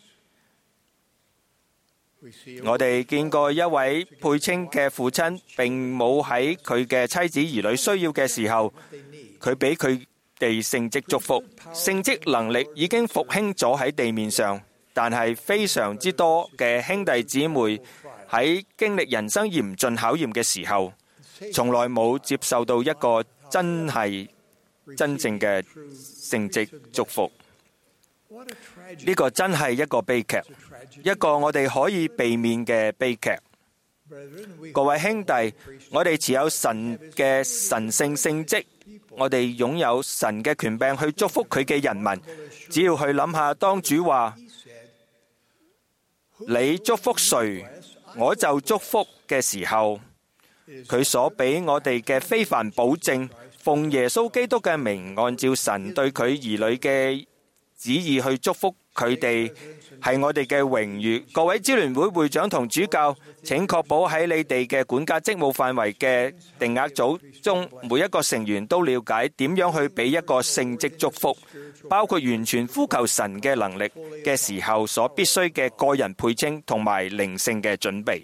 我哋見過一位配稱嘅父親，並冇喺佢嘅妻子兒女需要嘅時候，佢俾佢哋聖職祝福。聖職能力已經復興咗喺地面上，但係非常之多嘅兄弟姊妹喺經歷人生嚴峻考驗嘅時候，從來冇接受到一個真係真正嘅聖職祝福。呢個真係一個悲劇，一個我哋可以避免嘅悲劇。各位兄弟，我哋持有神嘅神聖聖職，我哋擁有神嘅權柄去祝福佢嘅人民。只要去諗下，當主話你祝福誰，我就祝福嘅時候，佢所俾我哋嘅非凡保證，奉耶穌基督嘅名，按照神對佢兒女嘅旨意去祝福佢哋，係我哋嘅榮譽。各位支聯會會長同主教，請確保喺你哋嘅管家職務範圍嘅定額組中，每一個成員都了解點樣去俾一個聖職祝福，包括完全呼求神嘅能力嘅時候所必須嘅個人配稱同埋靈性嘅準備。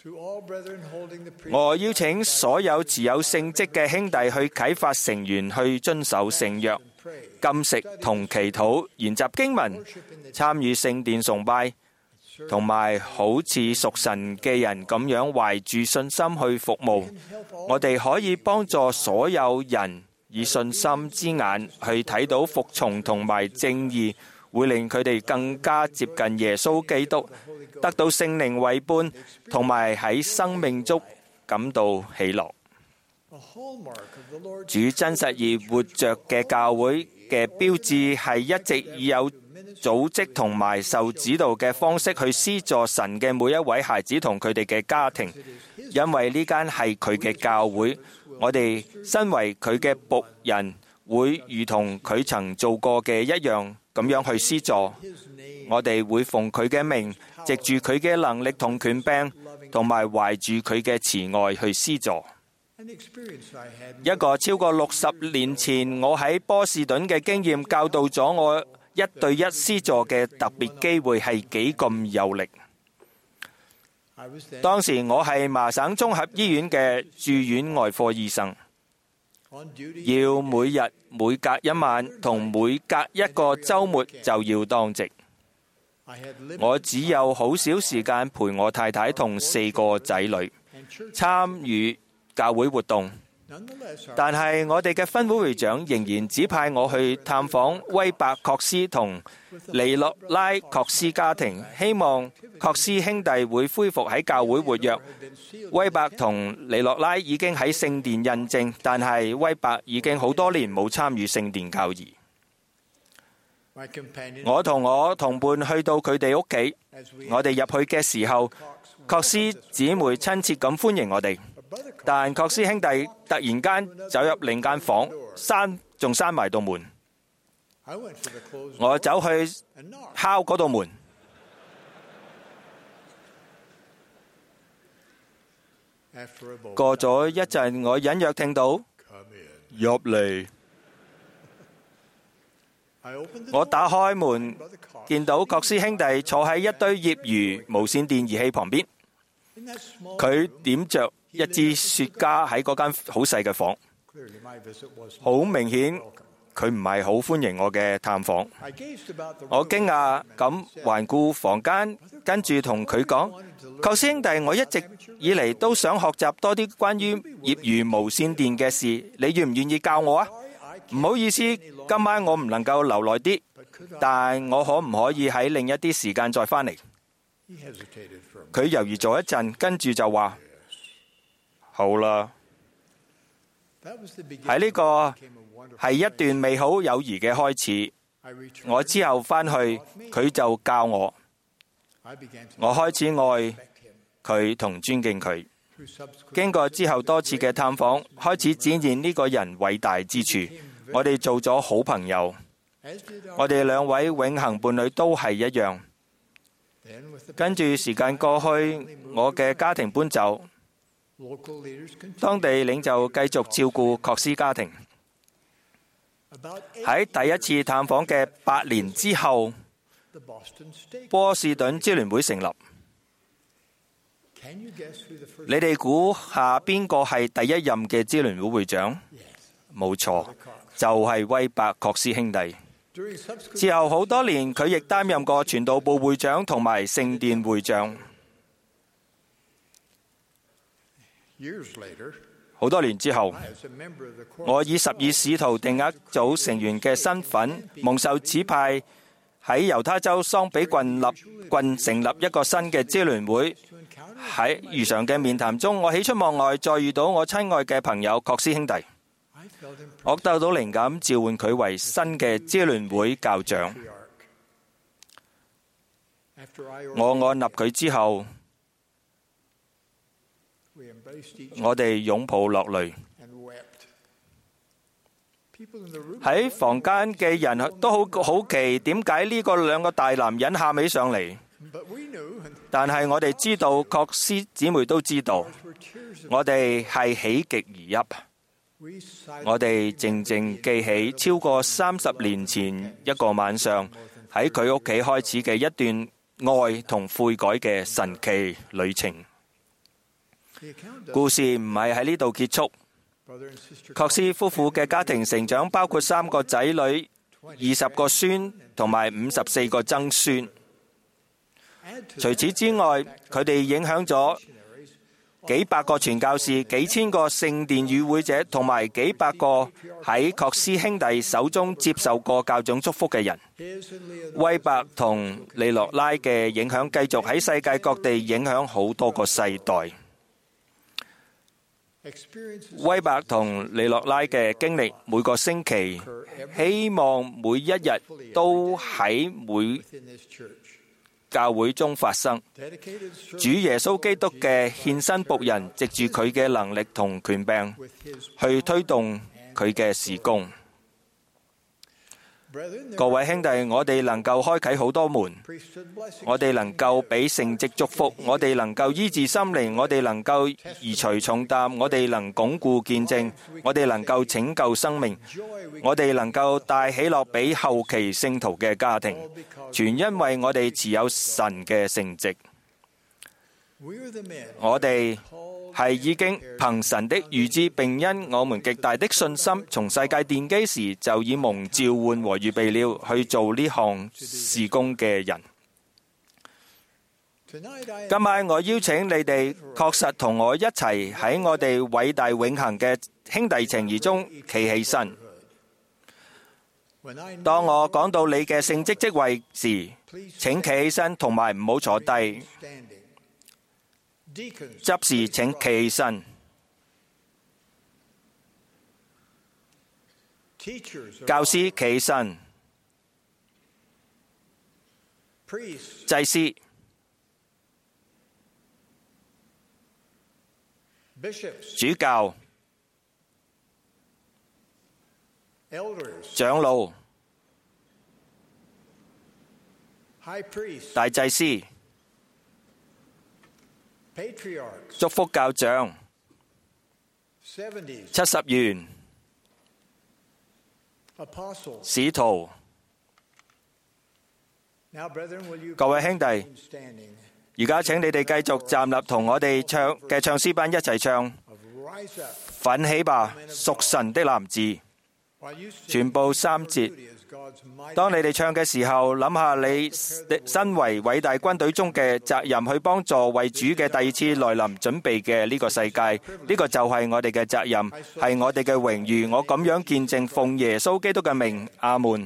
我邀請所有持有聖職嘅兄弟去啟發成員去遵守聖約、禁食同祈禱、研習經文、參與聖殿崇拜，同埋好似屬神嘅人咁樣懷住信心去服務。我哋可以幫助所有人以信心之眼去睇到服從同埋正義，會令佢哋更加接近耶穌基督，得到聖靈為伴，同埋喺生命中感到喜樂。主真實而活着嘅教會嘅標誌係一直以有組織同埋受指導嘅方式去施助神嘅每一位孩子同佢哋嘅家庭，因為呢間係佢嘅教會，我哋身為佢嘅僕人，會如同佢曾做過嘅一樣咁樣去施助。我哋會奉佢嘅名，藉住佢嘅能力同權柄，同埋懷住佢嘅慈愛去施助。一個超過六十年前我喺波士頓嘅經驗，教導咗我一對一施助嘅特別機會係幾咁有力。當時我係麻省綜合醫院嘅住院外科醫生，要每日每隔一晚同每隔一個週末就要當值。我只有好少時間陪我太太同四個仔女參與教會活動，但係我哋嘅分會會長仍然指派我去探訪威伯確斯同尼洛拉確斯家庭，希望確斯兄弟會恢復喺教會活躍。威伯同尼洛拉已經喺聖殿印證，但係威伯已經好多年冇參與聖殿教義。我同我同伴去到佢哋屋企，我哋入去嘅時候，確斯姊妹親切咁歡迎我哋，但確斯兄弟突然間走入另間房，閂仲閂埋道門。我走去敲嗰道門，過咗一陣，我隱約聽到入嚟。我打開門，見到確斯兄弟坐喺一堆業餘無線電儀器旁邊，佢點着一支雪茄喺嗰間好細嘅房，好明顯佢唔係好歡迎我嘅探訪。我驚訝咁環顧房間，跟住同佢講：確斯兄弟，我一直以嚟都想學習多啲關於業餘無線電嘅事，你願唔願意教我啊？唔好意思，今晚我唔能夠留耐啲，但我可唔可以喺另一啲時間再返嚟？佢猶豫咗一陣，跟住就話：好啦。喺呢個係一段美好友誼嘅開始。我之後返去，佢就教我，我開始愛佢同尊敬佢。經過之後多次嘅探訪，開始展現呢個人偉大之處。我哋做咗好朋友，我哋兩位永恆伴侶都係一樣。跟住時間過去，我嘅家庭搬走，當地領袖繼續照顧確斯家庭。喺第一次探訪嘅八年之後，波士頓支聯會成立。你哋估下邊個係第一任嘅支聯會會長？冇錯，就係威伯確斯兄弟。之後好多年，佢亦擔任過傳道部會長同埋聖殿會長。好多年之後，我以十二使徒定額組成員嘅身份，蒙受指派喺猶他州桑比郡立郡成立一個新嘅支聯會。喺如常嘅面談中，我喜出望外，再遇到我親愛嘅朋友確斯兄弟。我得到靈感，召喚佢為新嘅支聯會教長。我按立佢之後，我哋擁抱落淚。喺房間嘅人都好好奇，點解呢個兩個大男人喊起上嚟？但係我哋知道，確斯姊妹都知道，我哋係喜極而泣。我哋靜靜記起超過三十年前一個晚上喺佢屋企開始嘅一段愛同悔改嘅神奇旅程。故事唔係喺呢度結束。確斯夫婦嘅家庭成長包括三個仔女、二十個孫同埋五十四個曾孫。除此之外，佢哋影響咗幾百個傳教士、幾千個聖殿與會者，同埋幾百個喺確斯兄弟手中接受過教長祝福嘅人。威伯同利洛拉嘅影響繼續喺世界各地影響好多個世代。 威伯同利諾拉嘅經歷，每個星期，希望每一日都喺每教會中發生。主耶穌基督嘅獻身僕人，藉住佢嘅能力同權柄，去推動佢嘅事工。各位兄弟，我哋能夠開啟好多門，我哋能夠俾聖職祝福，我哋能夠醫治心靈，我哋能夠移除重擔，我哋能鞏固見證，我哋能夠拯救生命，我哋能夠帶喜樂俾後期聖徒嘅家庭，全因為我哋持有神嘅聖職。我哋係已經憑神的預知，並因我們極大的信心，從世界奠基時就已蒙召喚和預備了去做呢項事工嘅人。今晚我邀請你哋確實同我一齊喺我哋偉大永恆嘅兄弟情誼中企起身。當我講到你嘅聖職職位時，請企起身，同埋唔好坐低。執事請企起身，教師企起身，祭司、主教、長老、大祭司、祝福教長、七十員、使徒。各位兄弟，而家請你哋繼續站立，同我哋唱嘅唱詩班一齊唱奮起吧，屬神的男子，全部三節。當你哋唱嘅時候，諗下你身為偉大軍隊中嘅責任，去幫助為主嘅第二次來臨準備嘅呢個世界。呢個就係我哋嘅責任，係我哋嘅榮譽。我咁樣見證，奉耶穌基督嘅名，阿門。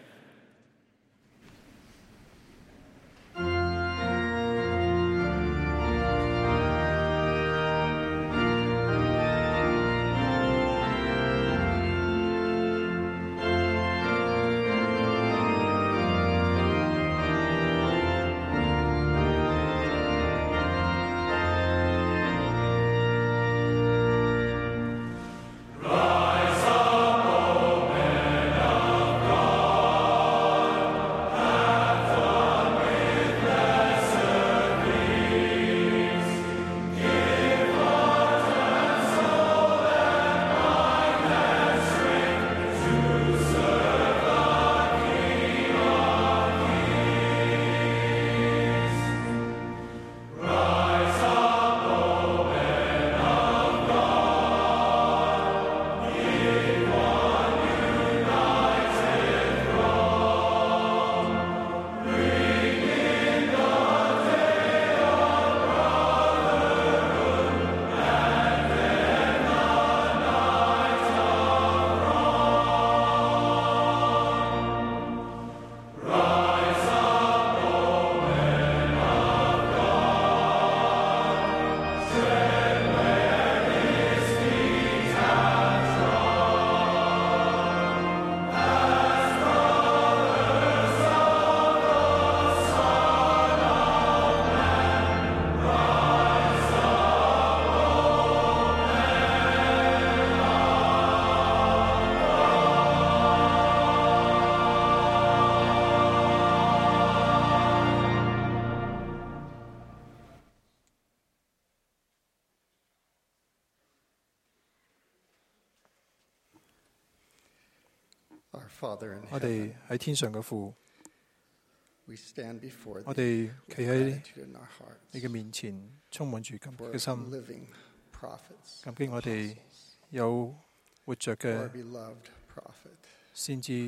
我哋喺天上嘅父，我哋企喺你嘅面前，充滿住感激嘅心，感激我哋有活着嘅先知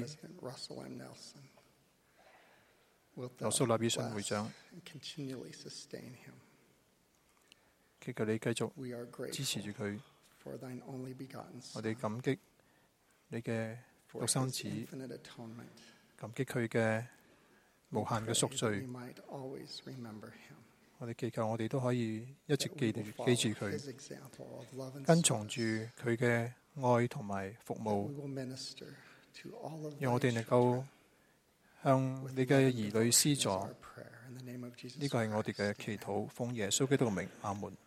羅素納爾遜會長，祈求你繼續支持住佢。我哋感激你嘅獨生子，感激佢嘅無限嘅贖罪， 我哋祈求我哋都可以一直記住記住佢，跟從住佢嘅愛同埋服務，讓我哋能夠向你嘅兒女施助。呢個係我哋嘅祈禱，奉耶穌基督嘅名，阿門。